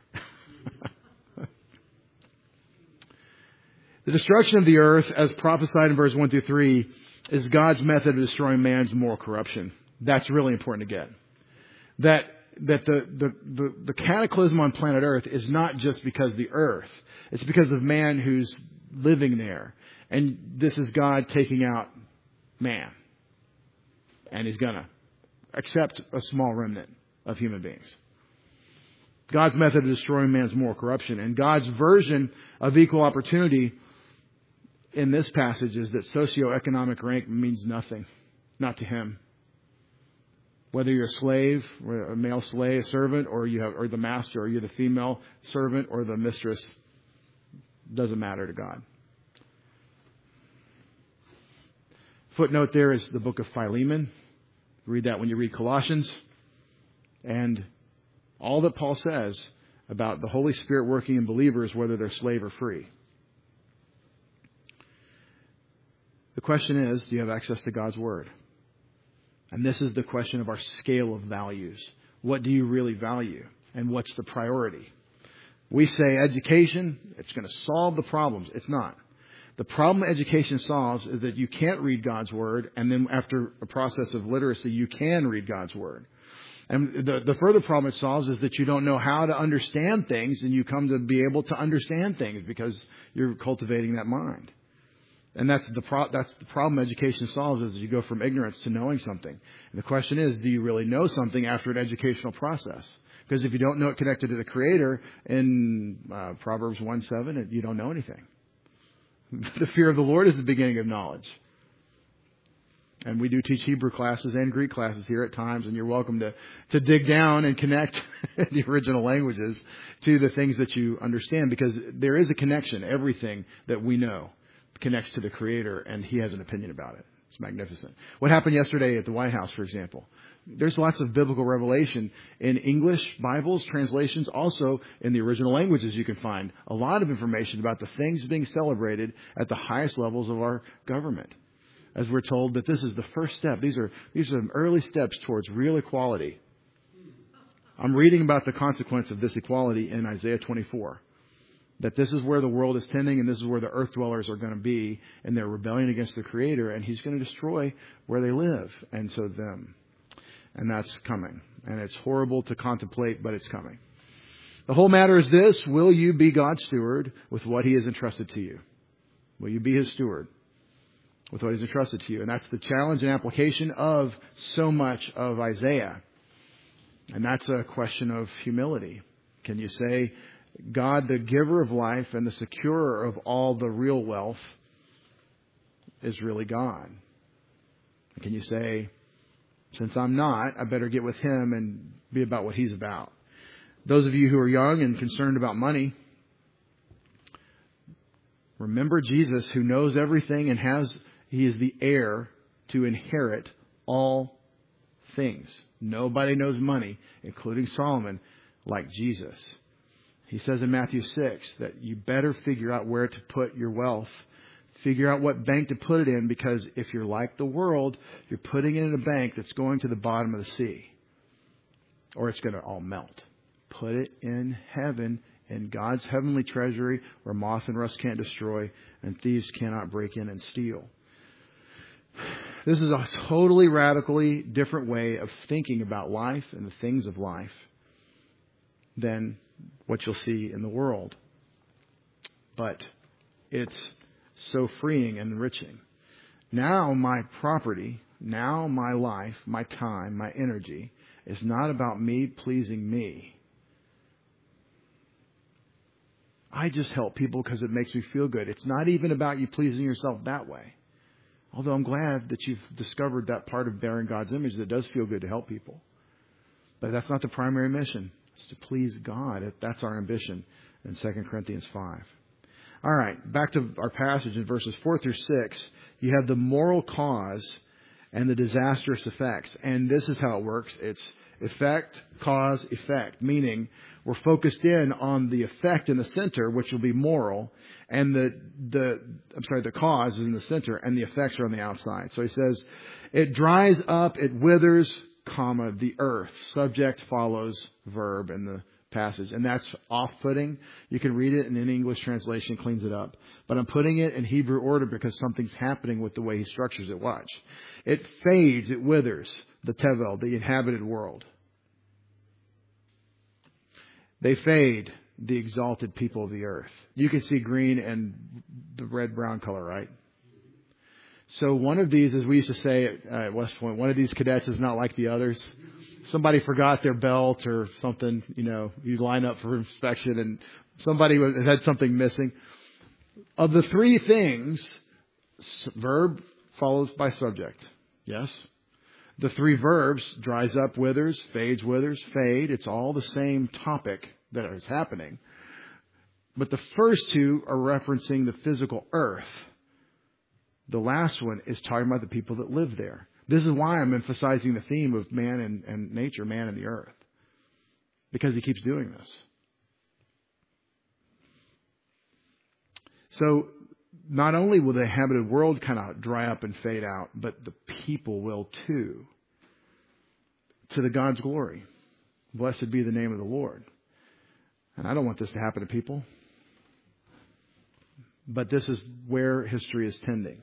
The destruction of the earth, as prophesied in verse one through three, is God's method of destroying man's moral corruption. That's really important to get. That that the, the, the, the cataclysm on planet Earth is not just because of the earth. It's because of man who's living there. And this is God taking out man. And he's going to accept a small remnant of human beings. God's method of destroying man's moral corruption. And God's version of equal opportunity in this passage is that socioeconomic rank means nothing, not to him. Whether you're a slave, or a male slave, a servant, or you have, or the master, or you're the female servant, or the mistress, doesn't matter to God. Footnote there is the book of Philemon. Read that when you read Colossians. And all that Paul says about the Holy Spirit working in believers, whether they're slave or free. The question is, do you have access to God's Word? And this is the question of our scale of values. What do you really value? And what's the priority? We say education, it's going to solve the problems. It's not. The problem education solves is that you can't read God's Word, and then after a process of literacy, you can read God's Word. And the, the further problem it solves is that you don't know how to understand things, and you come to be able to understand things because you're cultivating that mind. And that's the pro- that's the problem education solves, is you go from ignorance to knowing something. And the question is, do you really know something after an educational process? Because if you don't know it connected to the Creator, in uh, Proverbs one seven, you don't know anything. The fear of the Lord is the beginning of knowledge. And we do teach Hebrew classes and Greek classes here at times, and you're welcome to, to dig down and connect the original languages to the things that you understand, because there is a connection. Everything that we know connects to the Creator, and He has an opinion about it. It's magnificent. What happened yesterday at the White House, for example? There's lots of biblical revelation in English Bibles, translations, also in the original languages. You can find a lot of information about the things being celebrated at the highest levels of our government. As we're told that this is the first step. These are these are early steps towards real equality. I'm reading about the consequence of this equality in Isaiah twenty-four. That this is where the world is tending, and this is where the earth dwellers are going to be in their rebellion against the Creator, and He's going to destroy where they live, and so them. And that's coming. And it's horrible to contemplate, but it's coming. The whole matter is this: will you be God's steward with what He has entrusted to you? Will you be His steward with what He's entrusted to you? And that's the challenge and application of so much of Isaiah. And that's a question of humility. Can you say, God, the giver of life and the securer of all the real wealth, is really God? Can you say, since I'm not, I better get with Him and be about what He's about? Those of you who are young and concerned about money, remember Jesus, who knows everything and has, He is the heir to inherit all things. Nobody knows money, including Solomon, like Jesus. He says in Matthew six that you better figure out where to put your wealth. Figure out what bank to put it in, because if you're like the world, you're putting it in a bank that's going to the bottom of the sea. Or it's going to all melt. Put it in heaven, in God's heavenly treasury, where moth and rust can't destroy and thieves cannot break in and steal. This is a totally radically different way of thinking about life and the things of life than what you'll see in the world. But it's so freeing and enriching. Now my property, now my life, my time, my energy is not about me pleasing me. I just help people because it makes me feel good. It's not even about you pleasing yourself that way. Although I'm glad that you've discovered that part of bearing God's image that does feel good to help people. But that's not the primary mission. It's to please God. That's our ambition in Second Corinthians five. All right, back to our passage in verses four through six. You have the moral cause and the disastrous effects. And this is how it works. It's effect, cause, effect. Meaning we're focused in on the effect in the center, which will be moral. And the, the I'm sorry, the cause is in the center and the effects are on the outside. So he says, it dries up, it withers, comma, the earth. Subject follows verb in the passage, and that's off-putting. You can read it, and in English translation cleans it up. But I'm putting it in Hebrew order because something's happening with the way he structures it. Watch. It fades, it withers, the tevel, the inhabited world. They fade, the exalted people of the earth. You can see green and the red-brown color, right? So one of these, as we used to say at West Point, one of these cadets is not like the others. Somebody forgot their belt or something, you know, you line up for inspection and somebody had something missing. Of the three things S- verb follows by subject. Yes? The three verbs, dries up, withers, fades, withers, fade. It's all the same topic that is happening. But the first two are referencing the physical earth. The last one is talking about the people that live there. This is why I'm emphasizing the theme of man and, and nature, man and the earth. Because he keeps doing this. So, not only will the inhabited world kind of dry up and fade out, but the people will too. To the God's glory. Blessed be the name of the Lord. And I don't want this to happen to people. But this is where history is tending.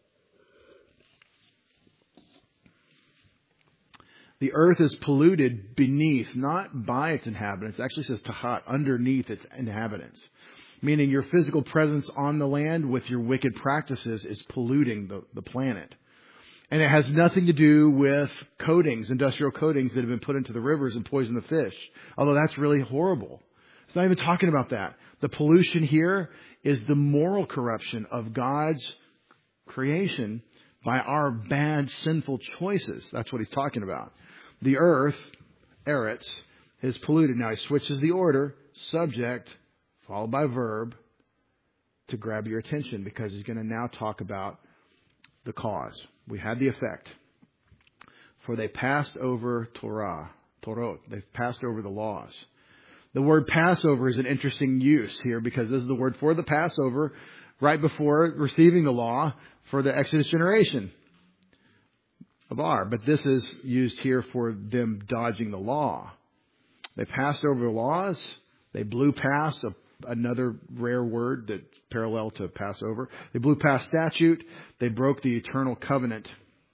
The earth is polluted beneath, not by its inhabitants. It actually says tahat, underneath its inhabitants. Meaning your physical presence on the land with your wicked practices is polluting the, the planet. And it has nothing to do with coatings, industrial coatings that have been put into the rivers and poison the fish. Although that's really horrible. It's not even talking about that. The pollution here is the moral corruption of God's creation by our bad, sinful choices. That's what he's talking about. The earth, eretz, is polluted. Now he switches the order, subject, followed by verb, to grab your attention because he's going to now talk about the cause. We had the effect. For they passed over Torah, Torot. They've passed over the laws. The word Passover is an interesting use here because this is the word for the Passover right before receiving the law for the Exodus generation of Ar. But this is used here for them dodging the law. They passed over the laws. They blew past a another rare word that parallel to Passover. They blew past statute. They broke the eternal covenant.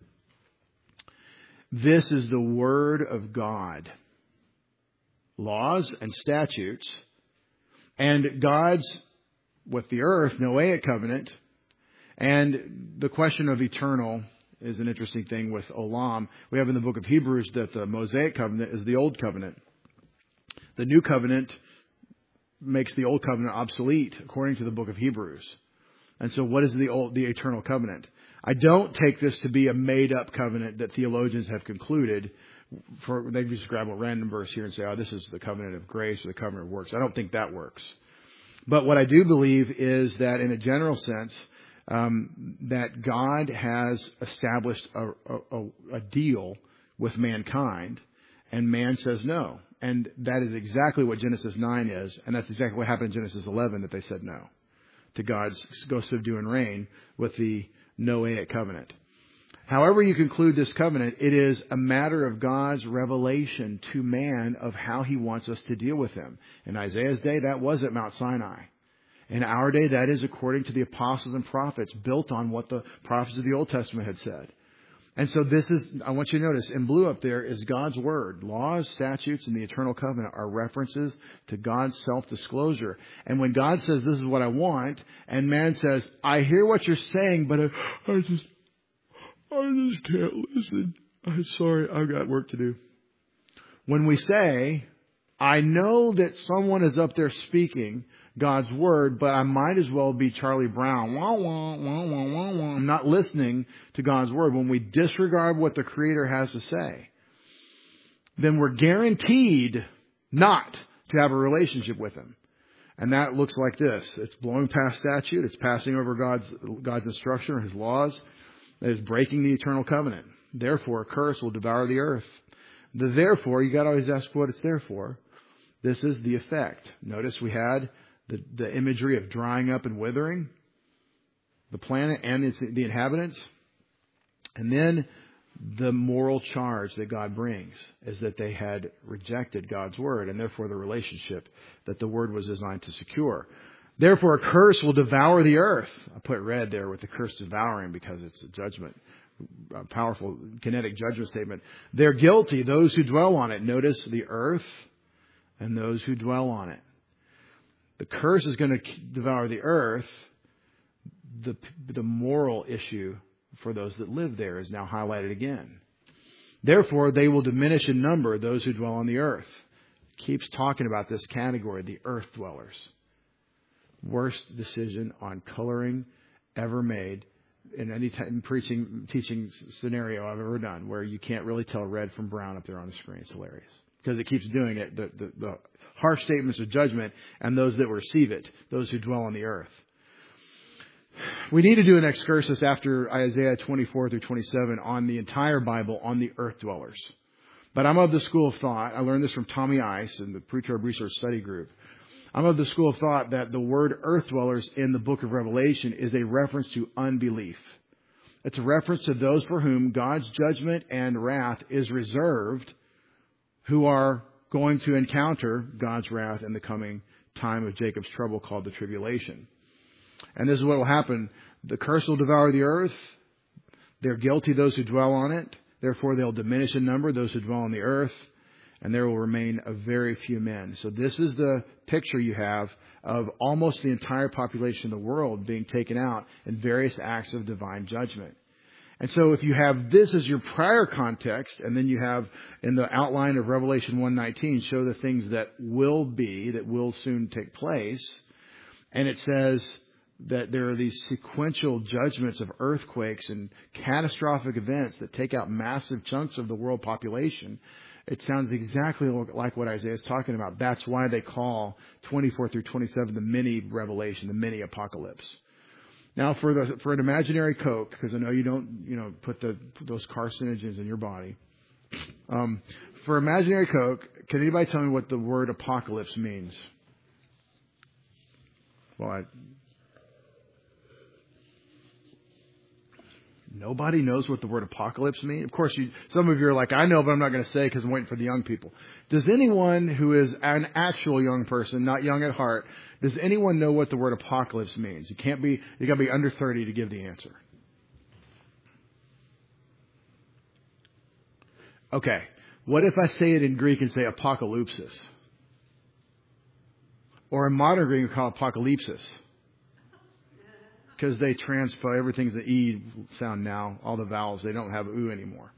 This is the word of God. Laws and statutes. And God's, with the earth, Noahic covenant. And the question of eternal is an interesting thing with Olam. We have in the book of Hebrews that the Mosaic covenant is the old covenant. The new covenant makes the old covenant obsolete, according to the book of Hebrews. And so what is the old, the eternal covenant? I don't take this to be a made-up covenant that theologians have concluded. For they just grab a random verse here and say, oh, this is the covenant of grace or the covenant of works. I don't think that works. But what I do believe is that in a general sense, um, that God has established a, a, a deal with mankind, and man says no. And that is exactly what Genesis nine is. And that's exactly what happened in Genesis eleven, that they said no to God's go subdue and reign with the Noahic covenant. However you conclude this covenant, it is a matter of God's revelation to man of how he wants us to deal with him. In Isaiah's day, that was at Mount Sinai. In our day, that is according to the apostles and prophets, built on what the prophets of the Old Testament had said. And so this is, I want you to notice, in blue up there is God's word. Laws, statutes, and the eternal covenant are references to God's self-disclosure. And when God says, this is what I want, and man says, I hear what you're saying, but I, I just, I just can't listen. I'm sorry, I've got work to do. When we say, I know that someone is up there speaking God's word, but I might as well be Charlie Brown. Wah, wah, wah, wah, wah, wah. I'm not listening to God's word. When we disregard what the Creator has to say, then we're guaranteed not to have a relationship with Him. And that looks like this. It's blowing past statute. It's passing over God's, God's instruction or His laws. That is breaking the eternal covenant. Therefore, a curse will devour the earth. The therefore, you got to always ask what it's there for. This is the effect. Notice we had The, the imagery of drying up and withering, the planet and its, the inhabitants. And then the moral charge that God brings is that they had rejected God's word, and therefore the relationship that the word was designed to secure. Therefore, a curse will devour the earth. I put red there with the curse devouring because it's a judgment, a powerful kinetic judgment statement. They're guilty, those who dwell on it. Notice the earth and those who dwell on it. The curse is going to devour the earth. The, the moral issue for those that live there is now highlighted again. Therefore, they will diminish in number, those who dwell on the earth. Keeps talking about this category, the earth dwellers. Worst decision on coloring ever made in any t- preaching, teaching scenario I've ever done where you can't really tell red from brown up there on the screen. It's hilarious because it keeps doing it. The, the, the harsh statements of judgment and those that receive it, those who dwell on the earth. We need to do an excursus after Isaiah twenty-four through twenty-seven on the entire Bible on the earth dwellers. But I'm of the school of thought. I learned this from Tommy Ice in the Pre-Trib Research Study Group. I'm of the school of thought that the word earth dwellers in the book of Revelation is a reference to unbelief. It's a reference to those for whom God's judgment and wrath is reserved, who are going to encounter God's wrath in the coming time of Jacob's trouble called the tribulation. And this is what will happen. The curse will devour the earth. They're guilty, those who dwell on it. Therefore, they'll diminish in number, those who dwell on the earth. And there will remain a very few men. So this is the picture you have of almost the entire population of the world being taken out in various acts of divine judgment. And so if you have this as your prior context, and then you have in the outline of Revelation one nineteen, show the things that will be, that will soon take place. And it says that there are these sequential judgments of earthquakes and catastrophic events that take out massive chunks of the world population. It sounds exactly like what Isaiah is talking about. That's why they call twenty-four through twenty-seven the mini revelation, the mini apocalypse. Now, for the for an imaginary Coke, because I know you don't, you know, put the those carcinogens in your body. Um, for imaginary Coke, can anybody tell me what the word apocalypse means? Well, I, nobody knows what the word apocalypse means. Of course, you, some of you are like, I know, but I'm not going to say because I'm waiting for the young people. Does anyone who is an actual young person, not young at heart, does anyone know what the word apocalypse means? You can't be, you got to be under thirty to give the answer. Okay. What if I say it in Greek and say apocalypsis? Or in modern Greek, we call it apocalypsis. Because they transpose, everything's an E sound now, all the vowels, they don't have U anymore.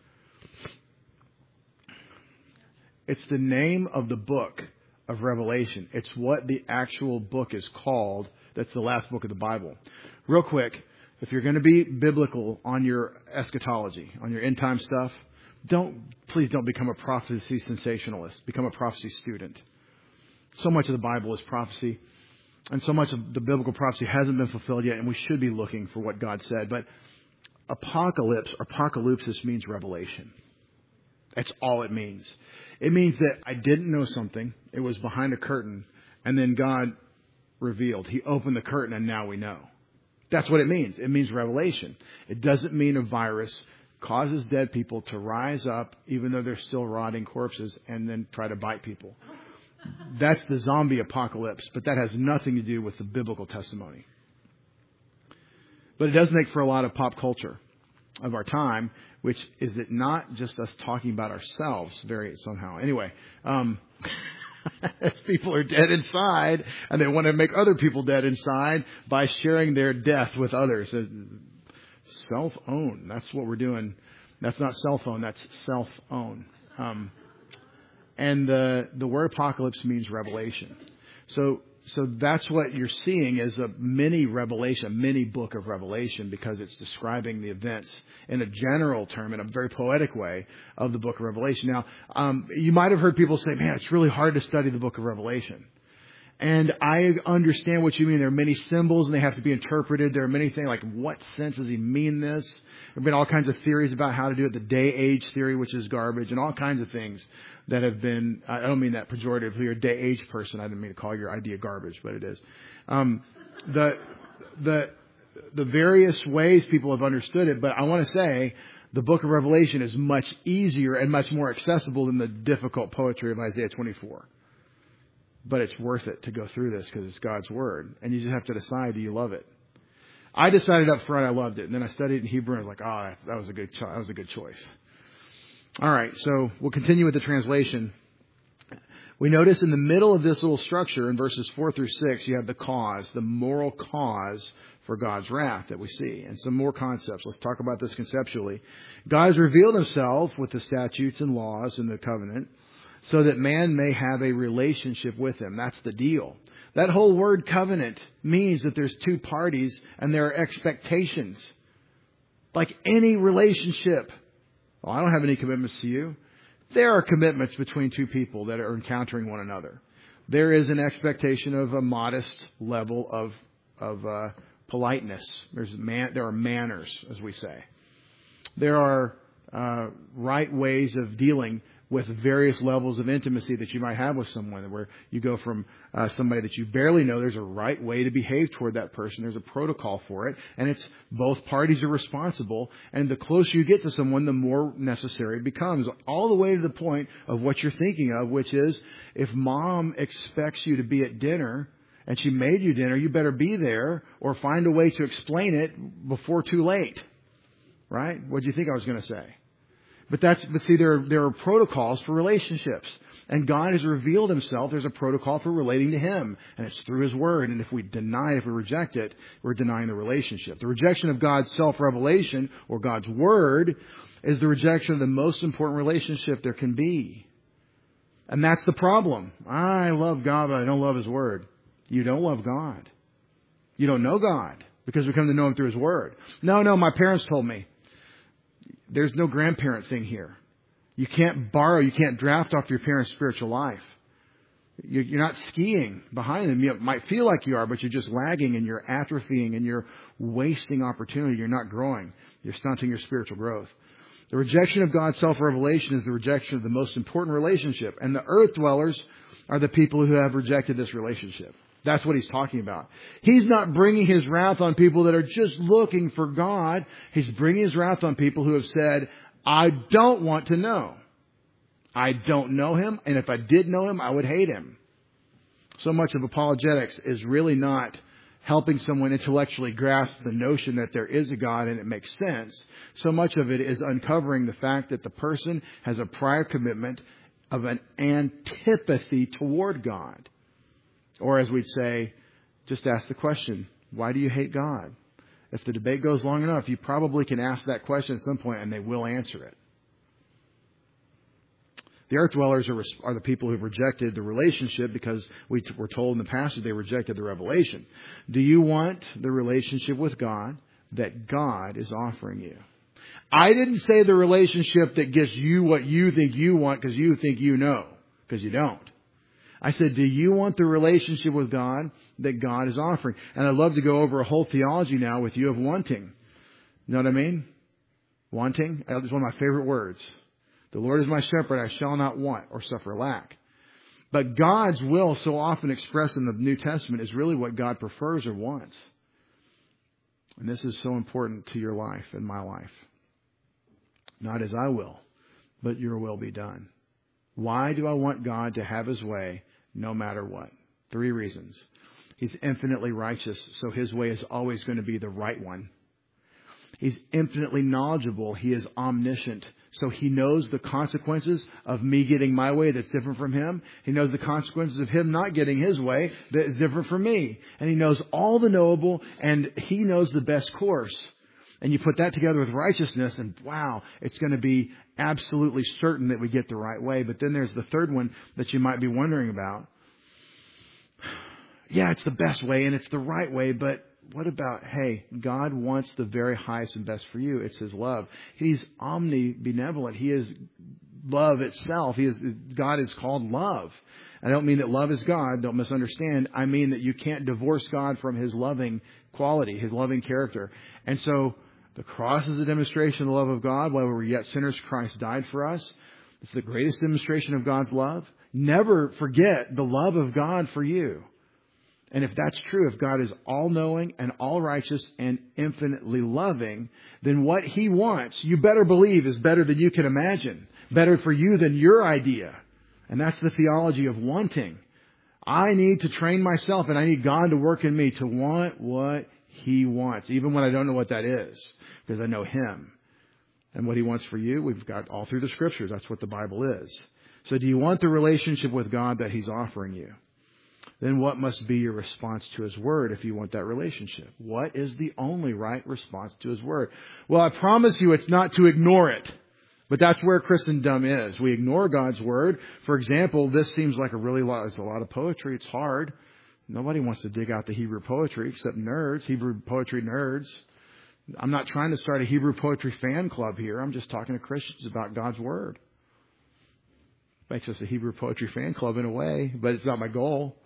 It's the name of the book of Revelation. It's what the actual book is called. That's the last book of the Bible. Real quick, if you're going to be biblical on your eschatology, on your end time stuff, don't, please don't become a prophecy sensationalist. Become a prophecy student. So much of the Bible is prophecy. And so much of the biblical prophecy hasn't been fulfilled yet, and we should be looking for what God said. But apocalypse, apocalypsis means revelation. That's all it means. It means that I didn't know something. It was behind a curtain, and then God revealed. He opened the curtain, and now we know. That's what it means. It means revelation. It doesn't mean a virus causes dead people to rise up, even though they're still rotting corpses, and then try to bite people. That's the zombie apocalypse, but that has nothing to do with the biblical testimony. But it does make for a lot of pop culture of our time, which is that not just us talking about ourselves very somehow. Anyway, um, as people are dead inside, and they want to make other people dead inside by sharing their death with others. Self-own. That's what we're doing. That's not cell phone. That's self-own. Um, And the, the word apocalypse means revelation. So, so that's what you're seeing is a mini revelation, a mini book of Revelation, because it's describing the events in a general term, in a very poetic way, of the book of Revelation. Now, um, you might have heard people say, man, it's really hard to study the book of Revelation. And I understand what you mean. There are many symbols and they have to be interpreted. There are many things like, what sense does he mean this? There have been all kinds of theories about how to do it. The day-age theory, which is garbage, and all kinds of things that have been, I don't mean that pejoratively. You're a day-age person. I didn't mean to call your idea garbage, but it is. Um, the, the, the various ways people have understood it, but I want to say the book of Revelation is much easier and much more accessible than the difficult poetry of Isaiah twenty-four. But it's worth it to go through this because it's God's Word. And you just have to decide, do you love it? I decided up front I loved it. And then I studied in Hebrew and I was like, oh, that was a good cho- that was a good choice. All right, so we'll continue with the translation. We notice in the middle of this little structure in verses four through six, you have the cause, the moral cause for God's wrath that we see. And some more concepts. Let's talk about this conceptually. God has revealed himself with the statutes and laws in the covenant, so that man may have a relationship with him. That's the deal. That whole word covenant means that there's two parties and there are expectations. Like any relationship. Oh, I don't have any commitments to you. There are commitments between two people that are encountering one another. There is an expectation of a modest level of of uh, politeness. There's man, there are manners, as we say. There are uh, right ways of dealing with various levels of intimacy that you might have with someone, where you go from uh, somebody that you barely know. There's a right way to behave toward that person. There's a protocol for it, and it's both parties are responsible. And the closer you get to someone, the more necessary it becomes, all the way to the point of what you're thinking of, which is if mom expects you to be at dinner and she made you dinner, you better be there or find a way to explain it before too late. Right? What do you think I was going to say? But that's, but see, there, there are protocols for relationships. And God has revealed Himself. There's a protocol for relating to Him. And it's through His Word. And if we deny, if we reject it, we're denying the relationship. The rejection of God's self-revelation or God's Word is the rejection of the most important relationship there can be. And that's the problem. I love God, but I don't love His Word. You don't love God. You don't know God because we come to know Him through His Word. No, no, my parents told me. There's no grandparent thing here. You can't borrow, you can't draft off your parents' spiritual life. You're not skiing behind them. You might feel like you are, but you're just lagging and you're atrophying and you're wasting opportunity. You're not growing. You're stunting your spiritual growth. The rejection of God's self-revelation is the rejection of the most important relationship. And the earth dwellers are the people who have rejected this relationship. That's what He's talking about. He's not bringing His wrath on people that are just looking for God. He's bringing His wrath on people who have said, I don't want to know. I don't know Him. And if I did know Him, I would hate Him. So much of apologetics is really not helping someone intellectually grasp the notion that there is a God and it makes sense. So much of it is uncovering the fact that the person has a prior commitment of an antipathy toward God. Or as we'd say, just ask the question, why do you hate God? If the debate goes long enough, you probably can ask that question at some point and they will answer it. The earth dwellers are, are the people who've rejected the relationship because we t- were told in the passage they rejected the revelation. Do you want the relationship with God that God is offering you? I didn't say the relationship that gets you what you think you want because you think you know, because you don't. I said, do you want the relationship with God that God is offering? And I'd love to go over a whole theology now with you of wanting. You know what I mean? Wanting. That's one of my favorite words. The Lord is my shepherd, I shall not want or suffer lack. But God's will, so often expressed in the New Testament, is really what God prefers or wants. And this is so important to your life and my life. Not as I will, but your will be done. Why do I want God to have His way no matter what? Three reasons. He's infinitely righteous, so His way is always going to be the right one. He's infinitely knowledgeable. He is omniscient. So He knows the consequences of me getting my way that's different from Him. He knows the consequences of Him not getting His way that is different from me. And He knows all the knowable, and He knows the best course. And you put that together with righteousness, and wow, it's going to be absolutely certain that we get the right way. But then there's the third one that you might be wondering about. Yeah, it's the best way and it's the right way, but what about, hey, God wants the very highest and best for you. It's His love. He's omnibenevolent. He is love itself. He is, God is called love. I don't mean that love is God. Don't misunderstand. I mean that you can't divorce God from His loving quality, His loving character. And so the cross is a demonstration of the love of God. While we were yet sinners, Christ died for us. It's the greatest demonstration of God's love. Never forget the love of God for you. And if that's true, if God is all-knowing and all-righteous and infinitely loving, then what He wants, you better believe, is better than you can imagine. Better for you than your idea. And that's the theology of wanting. I need to train myself and I need God to work in me to want what He wants, even when I don't know what that is, because I know Him. And what He wants for you, we've got all through the Scriptures. That's what the Bible is. So do you want the relationship with God that He's offering you? Then what must be your response to His Word if you want that relationship? What is the only right response to His Word? Well, I promise you it's not to ignore it. But that's where Christendom is. We ignore God's Word. For example, this seems like a really lot, it's a lot of poetry. It's hard. Nobody wants to dig out the Hebrew poetry except nerds, Hebrew poetry nerds. I'm not trying to start a Hebrew poetry fan club here. I'm just talking to Christians about God's Word. Makes us a Hebrew poetry fan club in a way, but it's not my goal.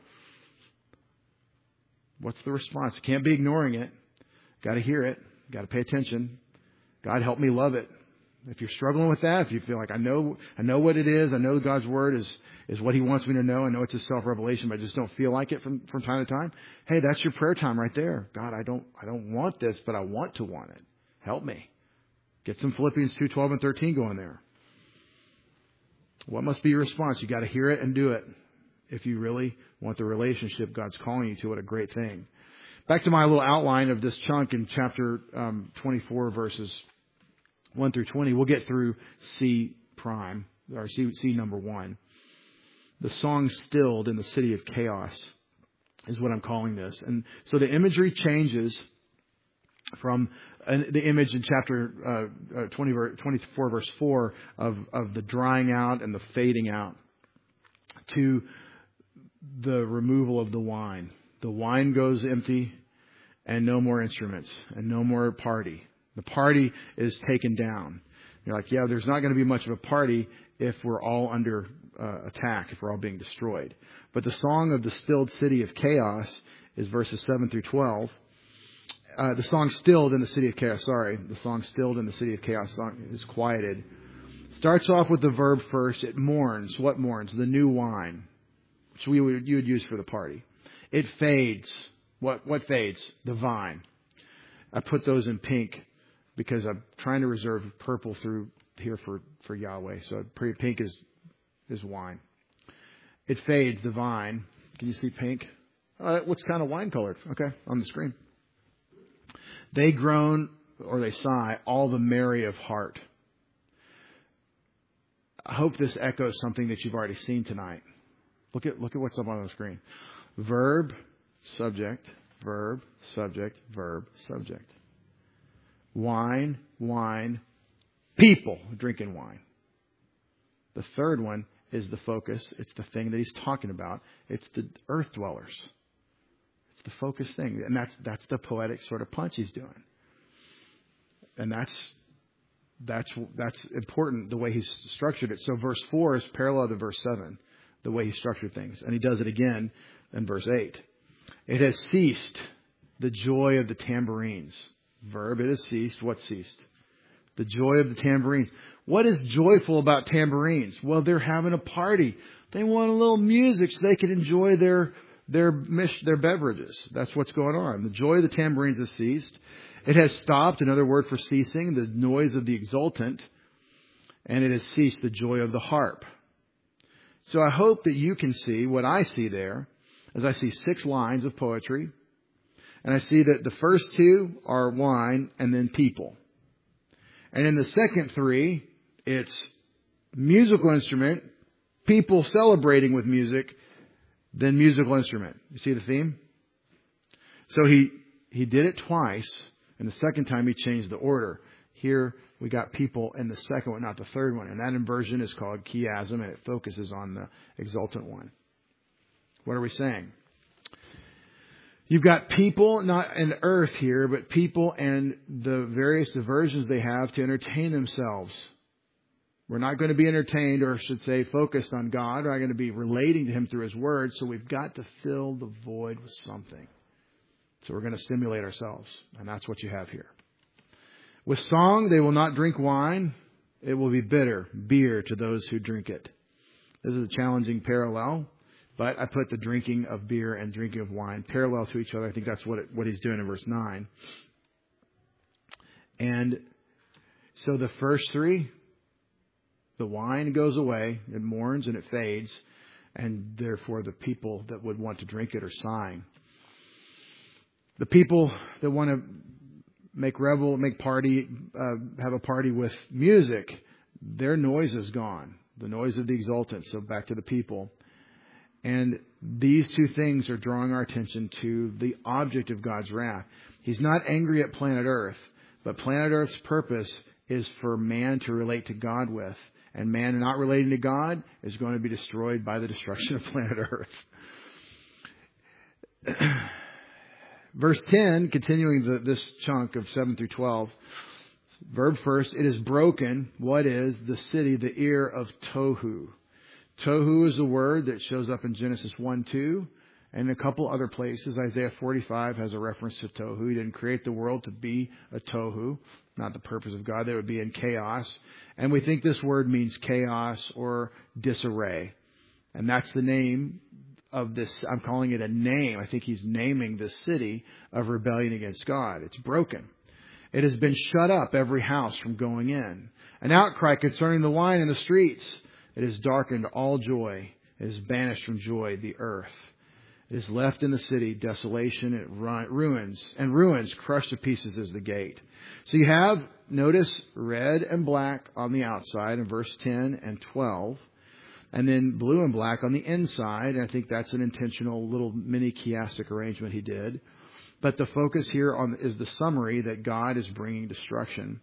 What's the response? Can't be ignoring it. Got to hear it. Got to pay attention. God, help me love it. If you're struggling with that, if you feel like I know, I know what it is, I know God's Word is, is what He wants me to know. I know it's a self-revelation, but I just don't feel like it from, from time to time. Hey, that's your prayer time right there. God, I don't, I don't want this, but I want to want it. Help me. Get some Philippians two, twelve and thirteen going there. What must be your response? You got to hear it and do it. If you really want the relationship God's calling you to, what a great thing. Back to my little outline of this chunk in chapter um, twenty-four, verses one through twenty. We'll get through C prime, or C, C number one. The song Stilled in the City of Chaos is what I'm calling this. And so the imagery changes from uh, the image in chapter uh, uh, twenty, twenty-four, verse four of, of the drying out and the fading out to the removal of the wine. The wine goes empty and no more instruments and no more party. The party is taken down. You're like, yeah, there's not going to be much of a party if we're all under uh, attack, if we're all being destroyed. But the song of the stilled city of chaos is verses seven through twelve. Uh, the song Stilled in the City of Chaos, sorry. The song Stilled in the City of Chaos is quieted. Starts off with the verb first. It mourns. What mourns? The new wine, which we would, you would use for the party. It fades. What, what fades? The vine. I put those in pink because I'm trying to reserve purple through here for, for Yahweh. So pink is, is wine. It fades, the vine. Can you see pink? Uh, it looks kind of wine colored. Okay, on the screen. They groan, or they sigh, all the merry of heart. I hope this echoes something that you've already seen tonight. Look at, look at what's up on the screen. Verb, subject, verb, subject, verb, subject. Wine, wine, people drinking wine. The third one is the focus. It's the thing that he's talking about. It's the earth dwellers. It's the focus thing. And that's that's the poetic sort of punch he's doing. And that's that's that's important the way he's structured it. So verse four is parallel to verse seven, the way he structured things. And he does it again in verse eight. It has ceased, the joy of the tambourines. Verb, it has ceased. What ceased? The joy of the tambourines. What is joyful about tambourines? Well, they're having a party. They want a little music so they can enjoy their their their beverages. That's what's going on. The joy of the tambourines has ceased. It has stopped, another word for ceasing, the noise of the exultant. And it has ceased, the joy of the harp. So I hope that you can see what I see there, as I see six lines of poetry. And I see that the first two are wine and then people. And in the second three, it's musical instrument, people celebrating with music, then musical instrument. You see the theme? So he, he did it twice, and the second time he changed the order. Here we got people in the second one, not the third one. And that inversion is called chiasm, and it focuses on the exultant one. What are we saying? You've got people, not an earth here, but people and the various diversions they have to entertain themselves. We're not going to be entertained, or I should say focused on God. We're not going to be relating to Him through His Word. So we've got to fill the void with something. So we're going to stimulate ourselves. And that's what you have here. With song, they will not drink wine. It will be bitter, beer to those who drink it. This is a challenging parallel. But I put the drinking of beer and drinking of wine parallel to each other. I think that's what it, what he's doing in verse nine. And so the first three, the wine goes away, it mourns and it fades, and therefore the people that would want to drink it are sighing. The people that want to make revel, make party, uh, have a party with music, their noise is gone. The noise of the exultant. So back to the people. And these two things are drawing our attention to the object of God's wrath. He's not angry at planet Earth, but planet Earth's purpose is for man to relate to God with. And man not relating to God is going to be destroyed by the destruction of planet Earth. Verse ten, continuing the, this chunk of seven through twelve. Verb first, it is broken. What is the city, the ear of Tohu? Tohu is a word that shows up in Genesis one two and a couple other places. Isaiah forty-five has a reference to Tohu. He didn't create the world to be a Tohu, not the purpose of God. That would be in chaos. And we think this word means chaos or disarray. And that's the name of this. I'm calling it a name. I think he's naming the city of rebellion against God. It's broken. It has been shut up, every house, from going in. An outcry concerning the wine in the streets. It has darkened all joy. It has banished from joy the earth. It is left in the city desolation and ruins, and ruins crushed to pieces is the gate. So you have, notice, red and black on the outside in verse ten and twelve, and then blue and black on the inside. And I think that's an intentional little mini chiastic arrangement he did. But the focus here on is the summary that God is bringing destruction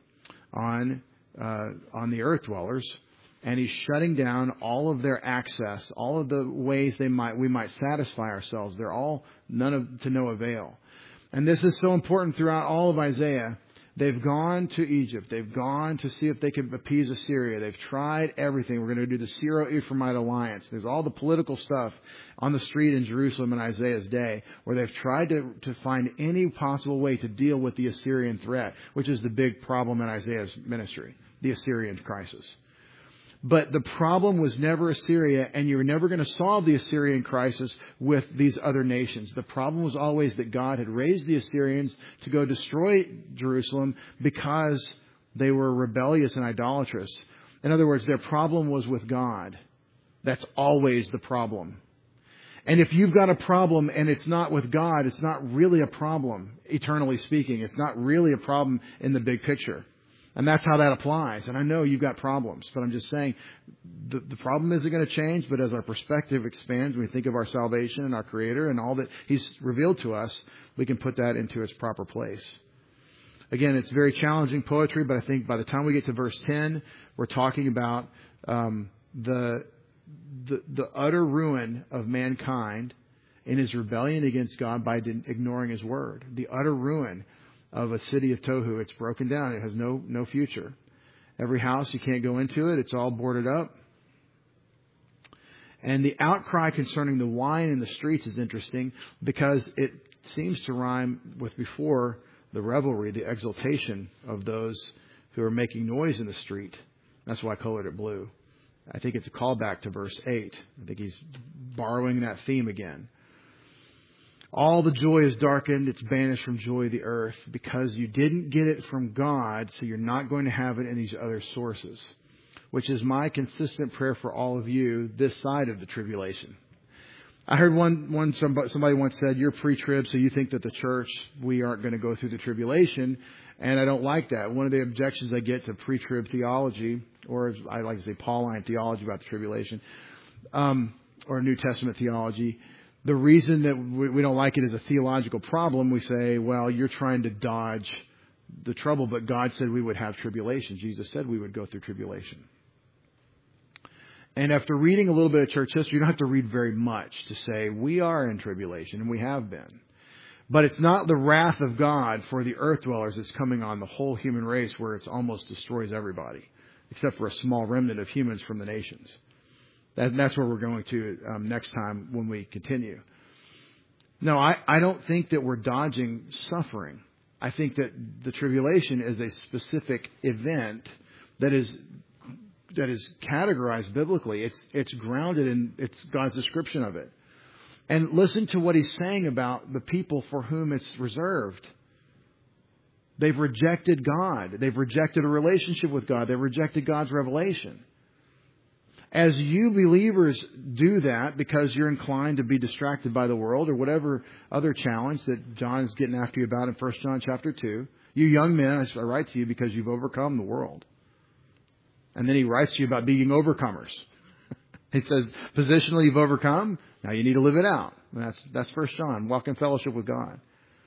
on uh, on the earth dwellers. And he's shutting down all of their access, all of the ways they might we might satisfy ourselves. They're all none of to no avail. And this is so important throughout all of Isaiah. They've gone to Egypt. They've gone to see if they can appease Assyria. They've tried everything. We're going to do the Syro-Ephraimite alliance. There's all the political stuff on the street in Jerusalem in Isaiah's day where they've tried to, to find any possible way to deal with the Assyrian threat, which is the big problem in Isaiah's ministry, the Assyrian crisis. But the problem was never Assyria, and you were never going to solve the Assyrian crisis with these other nations. The problem was always that God had raised the Assyrians to go destroy Jerusalem because they were rebellious and idolatrous. In other words, their problem was with God. That's always the problem. And if you've got a problem and it's not with God, it's not really a problem, eternally speaking. It's not really a problem in the big picture. And that's how that applies. And I know you've got problems, but I'm just saying the, the problem isn't going to change. But as our perspective expands, we think of our salvation and our Creator and all that He's revealed to us, we can put that into its proper place. Again, it's very challenging poetry, but I think by the time we get to verse ten, we're talking about um, the, the the utter ruin of mankind in his rebellion against God by ignoring His word. The utter ruin of a city of Tohu. It's broken down. It has no no future. Every house, you can't go into it. It's all boarded up. And the outcry concerning the wine in the streets is interesting because it seems to rhyme with before the revelry, the exultation of those who are making noise in the street. That's why I colored it blue. I think it's a callback to verse eight. I think he's borrowing that theme again. All the joy is darkened. It's banished from joy the earth because you didn't get it from God, so you're not going to have it in these other sources, which is my consistent prayer for all of you this side of the tribulation. I heard one, one somebody, somebody once said, you're pre-trib, so you think that the church, we aren't going to go through the tribulation. And I don't like that. One of the objections I get to pre-trib theology, or as I like to say Pauline theology about the tribulation, um, or New Testament theology, the reason that we don't like it as a theological problem, we say, well, you're trying to dodge the trouble, but God said we would have tribulation. Jesus said we would go through tribulation. And after reading a little bit of church history, you don't have to read very much to say we are in tribulation, and we have been. But it's not the wrath of God for the earth dwellers that's coming on the whole human race where it almost destroys everybody, except for a small remnant of humans from the nations. That, that's where we're going to um, next time when we continue. No, I, I don't think that we're dodging suffering. I think that the tribulation is a specific event that is that is categorized biblically. It's it's grounded in it's God's description of it. And listen to what He's saying about the people for whom it's reserved. They've rejected God. They've rejected a relationship with God. They've rejected God's revelation. As you believers do that because you're inclined to be distracted by the world or whatever other challenge that John is getting after you about in First John chapter two, you young men, I write to you because you've overcome the world. And then he writes to you about being overcomers. He says, positionally you've overcome, now you need to live it out. And that's that's First John, walk in fellowship with God.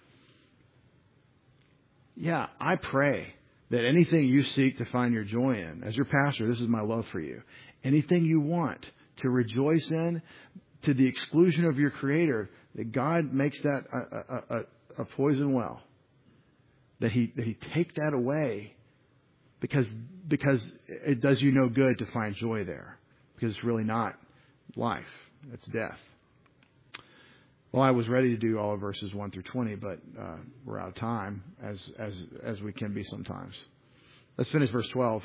Yeah, I pray that anything you seek to find your joy in, as your pastor, this is my love for you. Anything you want to rejoice in to the exclusion of your Creator, that God makes that a, a, a, a poison well, that he that he take that away because because it does you no good to find joy there, because it's really not life, it's death. Well, I was ready to do all of verses one through twenty, but uh, we're out of time, as as as we can be sometimes. Let's finish verse twelve.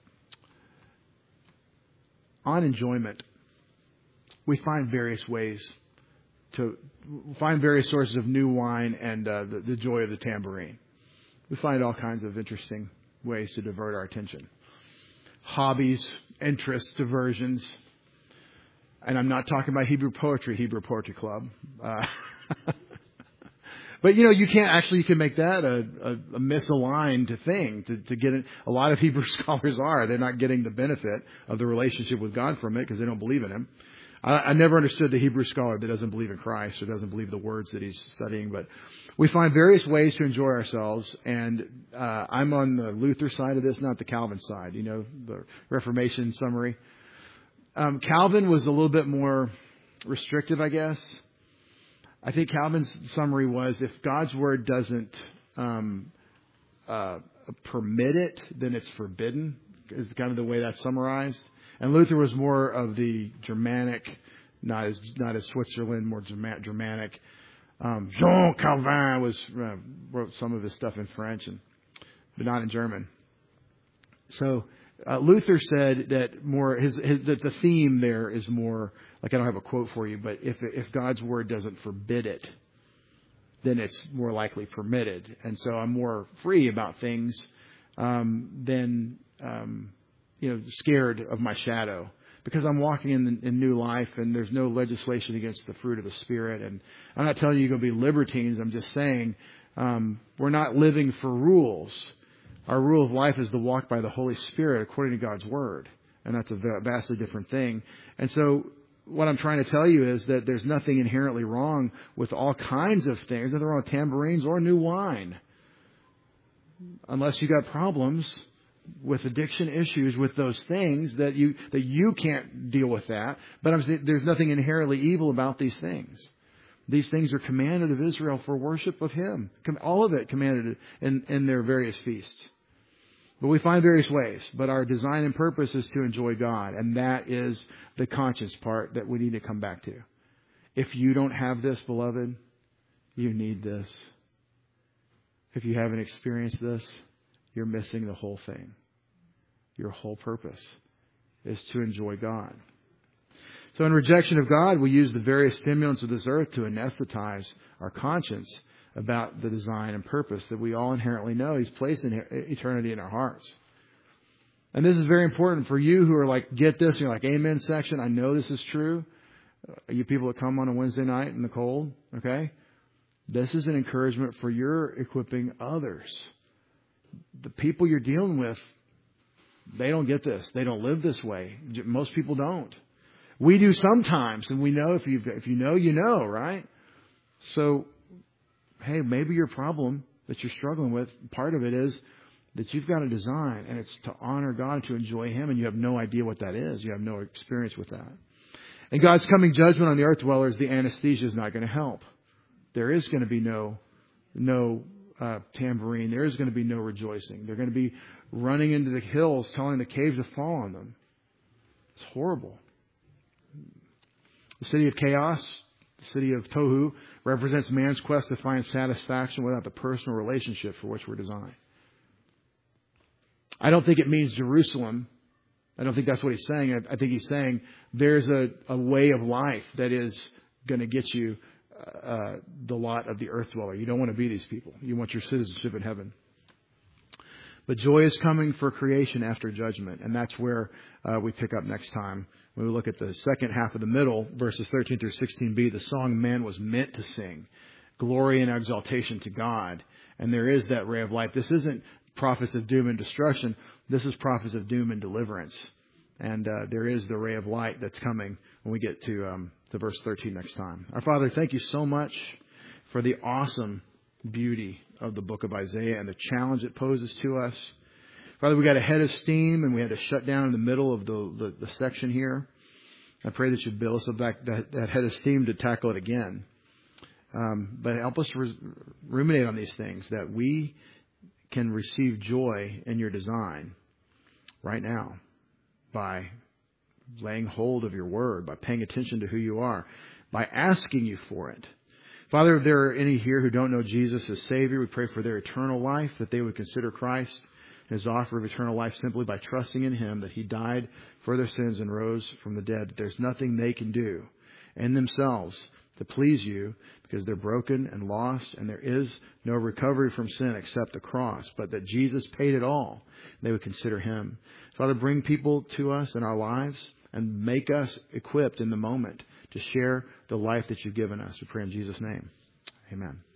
On enjoyment, we find various ways to find various sources of new wine and uh, the, the joy of the tambourine. We find all kinds of interesting ways to divert our attention. Hobbies, interests, diversions. And I'm not talking about Hebrew poetry, Hebrew Poetry Club. Uh, but, you know, you can't actually, you can make that a, a, a misaligned thing to, to get it. A lot of Hebrew scholars are. They're not getting the benefit of the relationship with God from it because they don't believe in Him. I, I never understood the Hebrew scholar that doesn't believe in Christ or doesn't believe the words that he's studying. But we find various ways to enjoy ourselves. And uh, I'm on the Luther side of this, not the Calvin side. You know, the Reformation summary. Um, Calvin was a little bit more restrictive, I guess. I think Calvin's summary was, if God's word doesn't um, uh, permit it, then it's forbidden, is kind of the way that's summarized. And Luther was more of the Germanic, not as not as Switzerland, more Germanic. Um, Jean Calvin was uh, wrote some of his stuff in French, and but not in German. So Uh, Luther said that more his, his that the theme there is more like, I don't have a quote for you, but if if God's word doesn't forbid it, then it's more likely permitted. And so I'm more free about things um, than um, you know scared of my shadow, because I'm walking in, in new life, and there's no legislation against the fruit of the Spirit. And I'm not telling you you're going to be libertines. I'm just saying um, we're not living for rules. Our rule of life is to walk by the Holy Spirit according to God's Word. And that's a vastly different thing. And so what I'm trying to tell you is that there's nothing inherently wrong with all kinds of things. There's nothing wrong with tambourines or new wine. Unless you got problems with addiction issues with those things that you that you can't deal with that. But I'm saying there's nothing inherently evil about these things. These things are commanded of Israel for worship of Him. All of it commanded in, in their various feasts. But we find various ways. But our design and purpose is to enjoy God. And that is the conscience part that we need to come back to. If you don't have this, beloved, you need this. If you haven't experienced this, you're missing the whole thing. Your whole purpose is to enjoy God. So in rejection of God, we use the various stimulants of this earth to anesthetize our conscience about the design and purpose that we all inherently know He's placed in eternity in our hearts. And this is very important for you who are like, get this, you're like, amen section. I know this is true. You people that come on a Wednesday night in the cold, okay? This is an encouragement for your equipping others. The people you're dealing with, they don't get this. They don't live this way. Most people don't. We do sometimes, and we know if you if you know, you know, right? So, hey, maybe your problem that you're struggling with, part of it is that you've got a design, and it's to honor God and to enjoy Him, and you have no idea what that is. You have no experience with that. And God's coming judgment on the earth dwellers, the anesthesia is not going to help. There is going to be no no uh, tambourine. There is going to be no rejoicing. They're going to be running into the hills, telling the caves to fall on them. It's horrible. The city of chaos, the city of Tohu, represents man's quest to find satisfaction without the personal relationship for which we're designed. I don't think it means Jerusalem. I don't think that's what he's saying. I, I think he's saying there's a, a way of life that is going to get you uh, the lot of the earth dweller. You don't want to be these people. You want your citizenship in heaven. But joy is coming for creation after judgment. And that's where uh, we pick up next time. When we look at the second half of the middle, verses thirteen through sixteen b, the song man was meant to sing. Glory and exaltation to God. And there is that ray of light. This isn't prophets of doom and destruction. This is prophets of doom and deliverance. And uh, there is the ray of light that's coming when we get to, um, to verse thirteen next time. Our Father, thank you so much for the awesome beauty of the book of Isaiah and the challenge it poses to us. Father, we got a head of steam and we had to shut down in the middle of the, the, the section here. I pray that you'd build us up that, that, that head of steam to tackle it again. Um, but help us res- ruminate on these things, that we can receive joy in your design right now by laying hold of your word, by paying attention to who you are, by asking you for it. Father, if there are any here who don't know Jesus as Savior, we pray for their eternal life, that they would consider Christ, His offer of eternal life, simply by trusting in Him, that He died for their sins and rose from the dead, that there's nothing they can do in themselves to please you, because they're broken and lost, and there is no recovery from sin except the cross, but that Jesus paid it all. They would consider Him. Father, bring people to us in our lives and make us equipped in the moment to share the life that you've given us. We pray in Jesus' name. Amen.